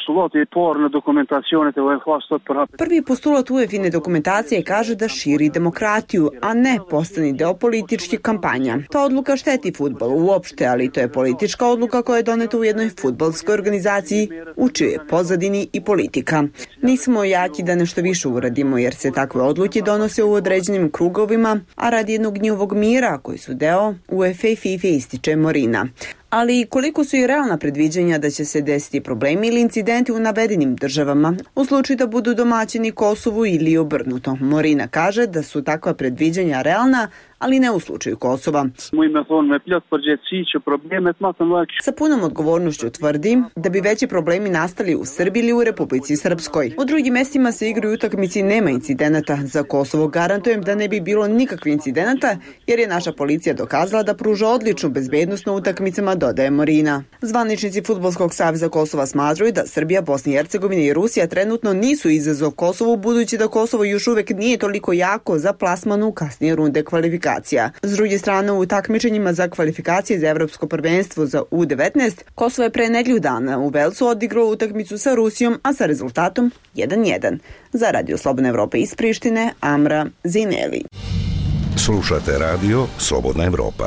Prvi postulat UEFA-ine dokumentacije kaže da širi demokratiju, a ne postani deo političke kampanja. Ta odluka šteti fudbalu uopšte, ali to je politička odluka koja je doneta u jednoj fudbalskoj organizaciji u čijoj je pozadini i politika. Nismo jaki da nešto više uradimo, jer se takve odluke donose u određenim krugovima, a radi jednog njihovog mira koji su deo UEFA i FIFA, ističe Morina. Ali koliko su i realna predviđanja da će se desiti problemi ili incidenti u navedenim državama u slučaju da budu domaćini Kosovu ili obrnuto. Morina kaže da su takva predviđanja realna, ali ne u slučaju Kosova. Sa punom odgovornošću tvrdi da bi veći problemi nastali u Srbiji ili u Republici Srpskoj. U drugim mestima se igraju utakmici, nema incidenata. Za Kosovo garantujem da ne bi bilo nikakvih incidenata, jer je naša policija dokazala da pruža odličnu bezbednost na utakmicama, dodaje Morina. Zvaničnici Fudbalskog saveza Kosova smatraju da Srbija, Bosna i Hercegovina i Rusija trenutno nisu izazov Kosovu, budući da Kosovo još uvek nije toliko jako za plasman u kasnije runde kvalifikacije. kvalifikacija. S druge strane, u takmičenjima za kvalifikacije za Evropsko prvenstvo za U devetnaest, Kosovo je pre nedelju dana u Velsu odigrao utakmicu sa Rusijom, a sa rezultatom jedan jedan. Za Radio Slobodna Evropa iz Prištine, Amra Zineli. Slušate Radio Slobodna Evropa.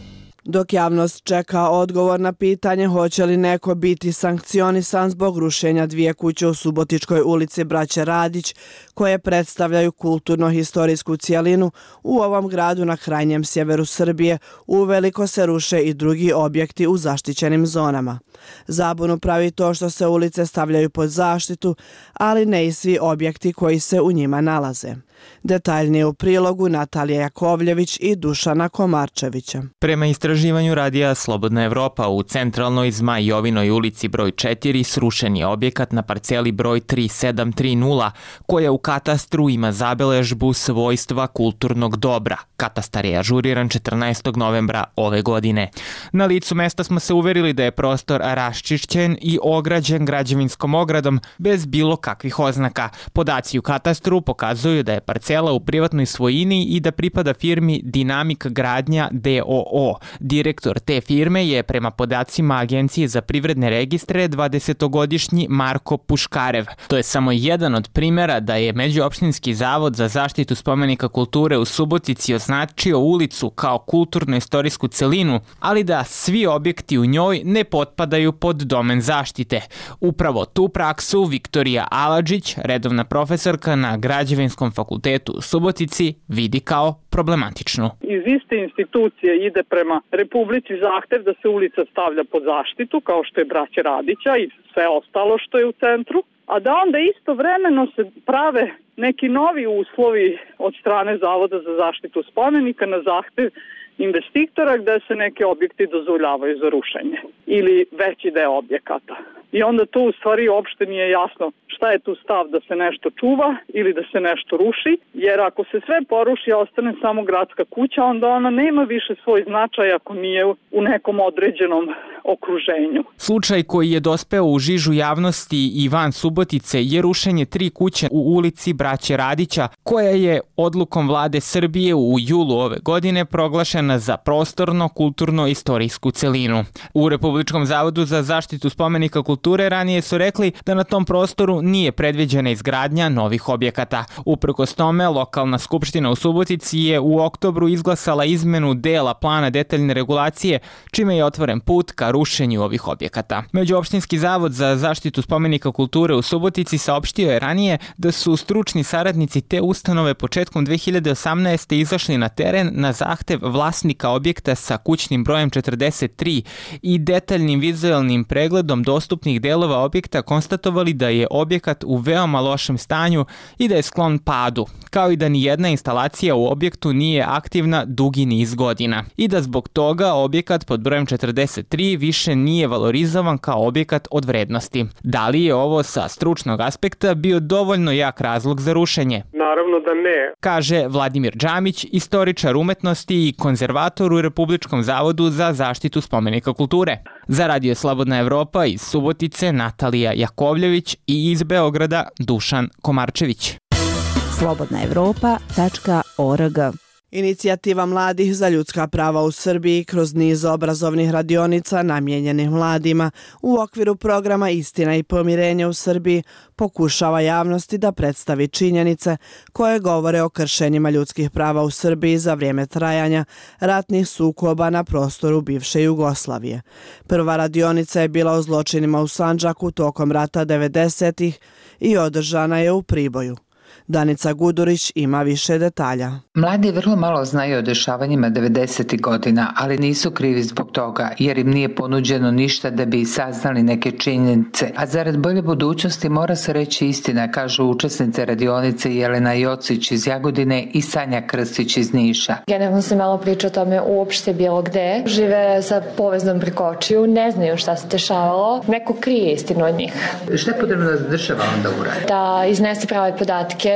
Dok javnost čeka odgovor na pitanje hoće li neko biti sankcionisan zbog rušenja dvije kuće u Subotičkoj ulici Braće Radić, koje predstavljaju kulturno-historijsku cijelinu, u ovom gradu na krajnjem sjeveru Srbije uveliko se ruše i drugi objekti u zaštićenim zonama. Zabunu pravi to što se ulice stavljaju pod zaštitu, ali ne i svi objekti koji se u njima nalaze. Detaljnije u prilogu Natalija Jakovljević i Dušana Komarčevića. Prema istraživanju radija Slobodna Evropa, u centralnoj Zmaj Jovinoj ulici broj četiri srušen je objekat na parceli broj tri sedam tri nula, koja u katastru ima zabeležbu svojstva kulturnog dobra. Katastar je ažuriran četrnaestog novembra ove godine. Na licu mesta smo se uverili da je prostor raščišćen i ograđen građevinskom ogradom bez bilo kakvih oznaka. Podaci u katastru pokazuju da je parcela u privatnoj svojini i da pripada firmi Dinamik Gradnja D O O. Direktor te firme je prema podacima Agencije za privredne registre dvadesetogodišnji Marko Puškarev. To je samo jedan od primjera da je Međuopštinski zavod za zaštitu spomenika kulture u Subotici označio ulicu kao kulturno-istorijsku celinu, ali da svi objekti u njoj ne potpadaju pod domen zaštite. Upravo tu praksu Viktorija Aladžić, redovna profesorka na Građevinskom fakultetu u Subotici, vidi kao problematičnu. Iz iste institucije ide prema Republici zahtev da se ulica stavlja pod zaštitu, kao što je Braće Radića i sve ostalo što je u centru, a da onda istovremeno se prave neki novi uslovi od strane Zavoda za zaštitu spomenika na zahtev investitora gde se neke objekti dozvoljavaju za rušenje ili veći deo objekata. I onda to u stvari uopšte nije jasno šta je tu stav da se nešto čuva ili da se nešto ruši, jer ako se sve poruši, ostane samo gradska kuća, onda ona nema više svoj značaj ako nije u nekom određenom okruženju. Slučaj koji je dospeo u žižu javnosti i van Subotice je rušenje tri kuće u ulici Braće Radića, koja je odlukom vlade Srbije u julu ove godine proglašena za prostorno, kulturno, istorijsku celinu. U Republičkom zavodu za zaštitu spomenika kulture ranije su rekli da na tom prostoru nije predviđena izgradnja novih objekata. Uprkos tome, lokalna skupština u Subotici je u oktobru izglasala izmenu dela plana detaljne regulacije, čime je otvoren put ka rušenju ovih objekata. Međuopštinski zavod za zaštitu spomenika kulture u Subotici saopštio je ranije da su stručni saradnici te ustanove početkom dve hiljade osamnaeste. izašli na teren na zahtev vlasnika objekta sa kućnim brojem četrdeset tri i detaljnim vizualnim pregledom dostupnih delova objekta konstatovali da je objekat u veoma lošem stanju i da je sklon padu, kao i da ni jedna instalacija u objektu nije aktivna dugi niz godina i da zbog toga objekat pod brojem četrdeset tri više nije valorizovan kao objekat od vrednosti. Da li je ovo sa stručnog aspekta bio dovoljno jak razlog za rušenje? Naravno da ne. Kaže Vladimir Džamić, istoričar umetnosti i konzervator u Republičkom zavodu za zaštitu spomenika kulture. Za Radio Slobodna Evropa iz Subotice Natalija Jakovljević i iz Beograda Dušan Komarčević. slobodna evropa tačka org. Inicijativa mladih za ljudska prava u Srbiji kroz niz obrazovnih radionica namijenjenih mladima u okviru programa Istina i pomirenje u Srbiji pokušava javnosti da predstavi činjenice koje govore o kršenjima ljudskih prava u Srbiji za vrijeme trajanja ratnih sukoba na prostoru bivše Jugoslavije. Prva radionica je bila o zločinima u Sandžaku tokom rata devedesetih i održana je u Priboju. Danica Gudurić ima više detalja. Mladi vrlo malo znaju o dešavanjima devedesetih godina, ali nisu krivi zbog toga, jer im nije ponuđeno ništa da bi saznali neke činjenice. A zarad bolje budućnosti mora se reći istina, kažu učesnice radionice Jelena Jocić iz Jagodine i Sanja Krstić iz Niša. Generalno se malo priča o tome uopšte bilo gde. Žive sa poveznom preko očiju, ne znaju šta se dešavalo. Neko krije istinu od njih. Šta je potrebno da država onda uradi? Da iznese prave podatke,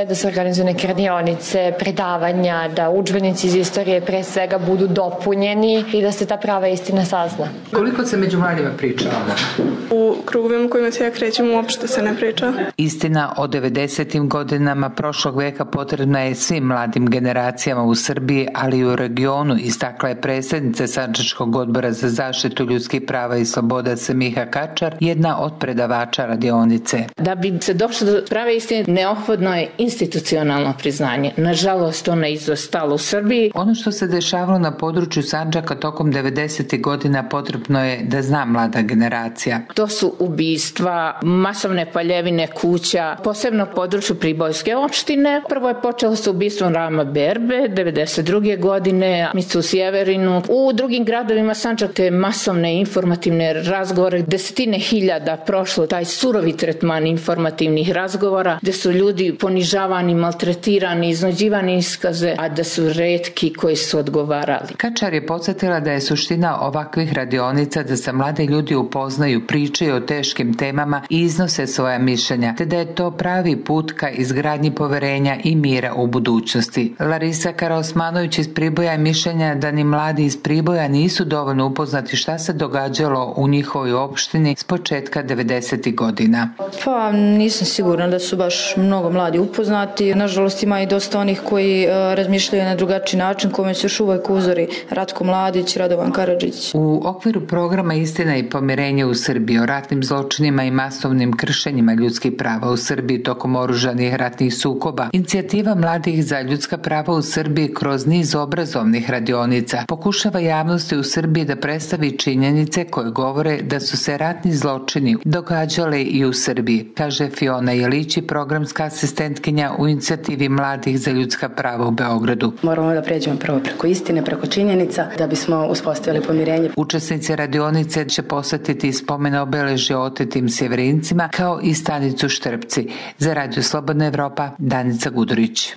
je da se organizuju neke radionice, predavanja, da udžbenici iz istorije pre svega budu dopunjeni i da se ta prava istina sazna. Koliko se među mladima priča o U krugovima kojima se ja krećem uopšte se ne priča. Istina o devedesetim godinama prošlog veka potrebna je svim mladim generacijama u Srbiji, ali i u regionu, istakla je predsjednica Sandžačkog odbora za zaštitu ljudskih prava i sloboda Semiha Kačar, jedna od predavača radionice. Da bi se došlo do prave istine, neophodno je institucionalno priznanje. Nažalost, ono je izostalo u Srbiji. Ono što se dešavalo na području Sandžaka tokom devedesetih godina potrebno je da zna mlada generacija. To su ubistva, masovne paljevine kuća, posebno u području Pribojske opštine. Prvo je počelo sa ubistvom Rama Berbe, devedeset druge godine, Micu Sjeverinu. U drugim gradovima Sandžaka je masovne informativne razgovore, desetine hiljada prošlo taj surovi tretman informativnih razgovora, gde su ljudi ponižavani, maltretirani, iznuđivani iskaze, a da su retki koji su odgovarali. Kačar je podsjetila da je suština ovakvih radionica da se mladi ljudi upoznaju, pričaju o teškim temama i iznose svoja mišljenja, te da je to pravi put ka izgradnji poverenja i mira u budućnosti. Larisa Karaosmanović iz Priboja je mišljenja da ni mladi iz Priboja nisu dovoljno upoznati šta se događalo u njihovoj opštini s početka devedesetih godina. Pa nisam sigurna da su baš mnogo mladi upoznati. Nažalost ima i dosta onih koji uh, razmišljaju na drugačiji način, kome se još uvijek uzori Ratko Mladić, Radovan Karadžić. U okviru programa Istina i pomirenje u Srbiji o ratnim zločinima i masovnim kršenjima ljudskih prava u Srbiji tokom oružanih ratnih sukoba, inicijativa Mladih za ljudska prava u Srbiji kroz niz obrazovnih radionica pokušava javnosti u Srbiji da predstavi činjenice koje govore da su se ratni zločini događale i u Srbiji, kaže Fiona Jelići, programska asistentkinja u inicijativi Mladih za ljudska prava u Beogradu. Moramo da pređemo prvo preko istine, preko činjenica, da bismo uspostavili pomirenje. Učesnici radionice će posvetiti spomen obeležja otetim Sjeverincima kao i stanicu Štrpci. Za Radio Slobodna Evropa, Danica Gudurić.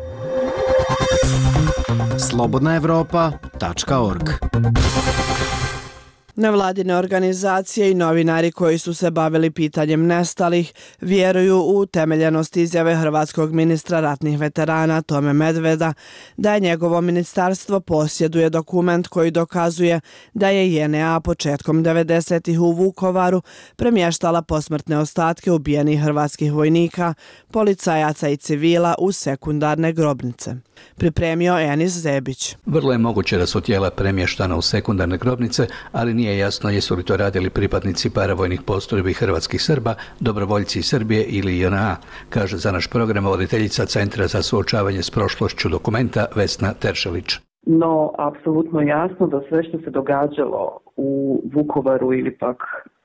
slobodna evropa tačka org. Nevladine organizacije i novinari koji su se bavili pitanjem nestalih vjeruju u utemeljenost izjave hrvatskog ministra ratnih veterana Tome Medveda da je njegovo ministarstvo posjeduje dokument koji dokazuje da je J N A početkom devedesetih u Vukovaru premještala posmrtne ostatke ubijenih hrvatskih vojnika, policajaca i civila u sekundarne grobnice. Pripremio Enis Zebić. Vrlo je moguće da su tijela premještana u sekundarne grobnice, ali nije jasno jesu li to radili pripadnici paravojnih postrojbi hrvatskih Srba, dobrovoljci iz Srbije ili J N A, kaže za naš program voditeljica Centra za suočavanje s prošlošću dokumenta Vesna Teršelić. No, apsolutno jasno da sve što se događalo u Vukovaru ili pak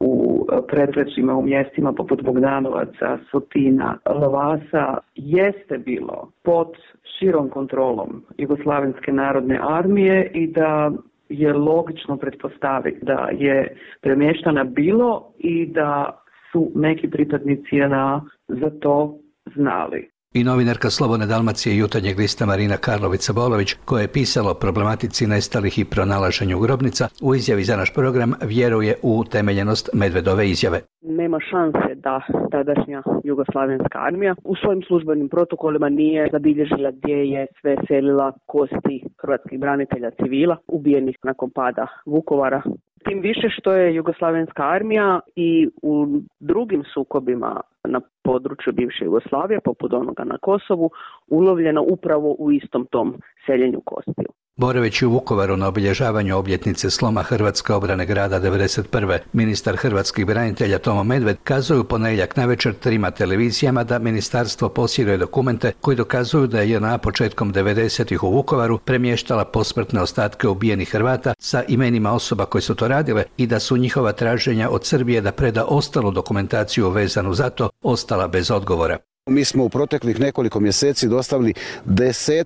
u predgrađima, u mjestima poput Bogdanovaca, Sotina, Lavasa, jeste bilo pod širom kontrolom Jugoslavenske narodne armije i da je logično pretpostaviti da je premještana bilo i da su neki pripadnici J N A za to znali. I novinarka Slobodne Dalmacije i Jutarnjeg lista Marina Karlović-Sabolović, koja je pisala o problematici nestalih i pronalaženju grobnica, u izjavi za naš program vjeruje u utemeljenost Medvedove izjave. Nema šanse da tadašnja jugoslavenska armija u svojim službenim protokolima nije zabilježila gdje je sve selila kosti hrvatskih branitelja civila ubijenih nakon pada Vukovara. Tim više što je jugoslavenska armija i u drugim sukobima na području bivše Jugoslavije, poput onoga na Kosovu, ulovljena upravo u istom tom seljenju kostiju. Boreći u Vukovaru na obilježavanju obljetnice sloma Hrvatske obrane grada devedeset prve. ministar hrvatskih branitelja Tomo Medved kazuje u ponedjeljak navečer trima televizijama da ministarstvo posjeduje dokumente koji dokazuju da je J N A početkom devedesetih u Vukovaru premještala posmrtne ostatke ubijenih Hrvata sa imenima osoba koje su to radile i da su njihova traženja od Srbije da preda ostalu dokumentaciju vezanu za to ostala bez odgovora. Mi smo u proteklih nekoliko mjeseci dostavili desetke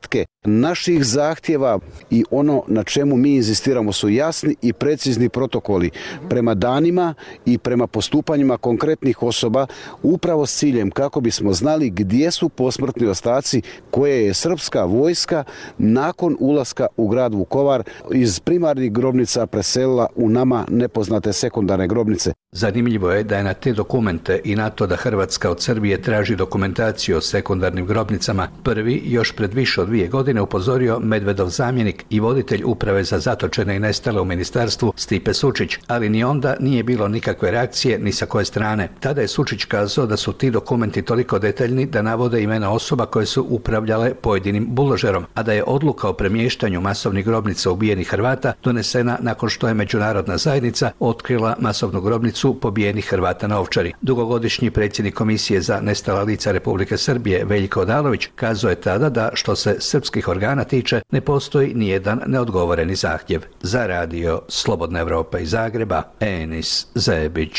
naših zahtjeva i ono na čemu mi inzistiramo su jasni i precizni protokoli prema danima i prema postupanjima konkretnih osoba upravo s ciljem kako bismo znali gdje su posmrtni ostaci koje je srpska vojska nakon ulaska u grad Vukovar iz primarnih grobnica preselila u nama nepoznate sekundarne grobnice. Zanimljivo je da je na te dokumente i na to da Hrvatska od Srbije traži dokumentaciju o sekundarnim grobnicama prvi još pred više od dvije godine upozorio Medvedov zamjenik i voditelj uprave za zatočene i nestale u ministarstvu Stipe Sučić, ali ni onda nije bilo nikakve reakcije ni sa koje strane. Tada je Sučić kazao da su ti dokumenti toliko detaljni da navode imena osoba koje su upravljale pojedinim buldožerom, a da je odluka o premještanju masovnih grobnica ubijenih Hrvata donesena nakon što je međunarodna zajednica otkrila masovnu grobnicu pobijenih Hrvata na Ovčari. Dugogodišnji predsjednik Komisije za nestala lica Republike Srbije Veljko Odalović kazao je tada da što se srpskih organa tiče ne postoji nijedan neodgovoreni zahtjev. Za radio Slobodna Evropa iz Zagreba, Enis Zebić.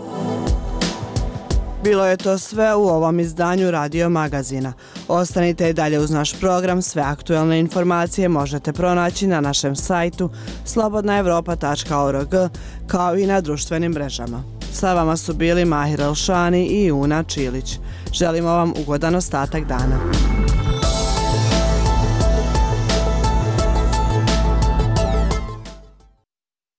Bilo je to sve u ovom izdanju Radio Magazina. Ostanite i dalje uz naš program. Sve aktuelne informacije možete pronaći na našem sajtu slobodna evropa tačka org kao i na društvenim mrežama. Sa vama su bili Mahir Elšani i Una Čilić. Želimo vam ugodan ostatak dana.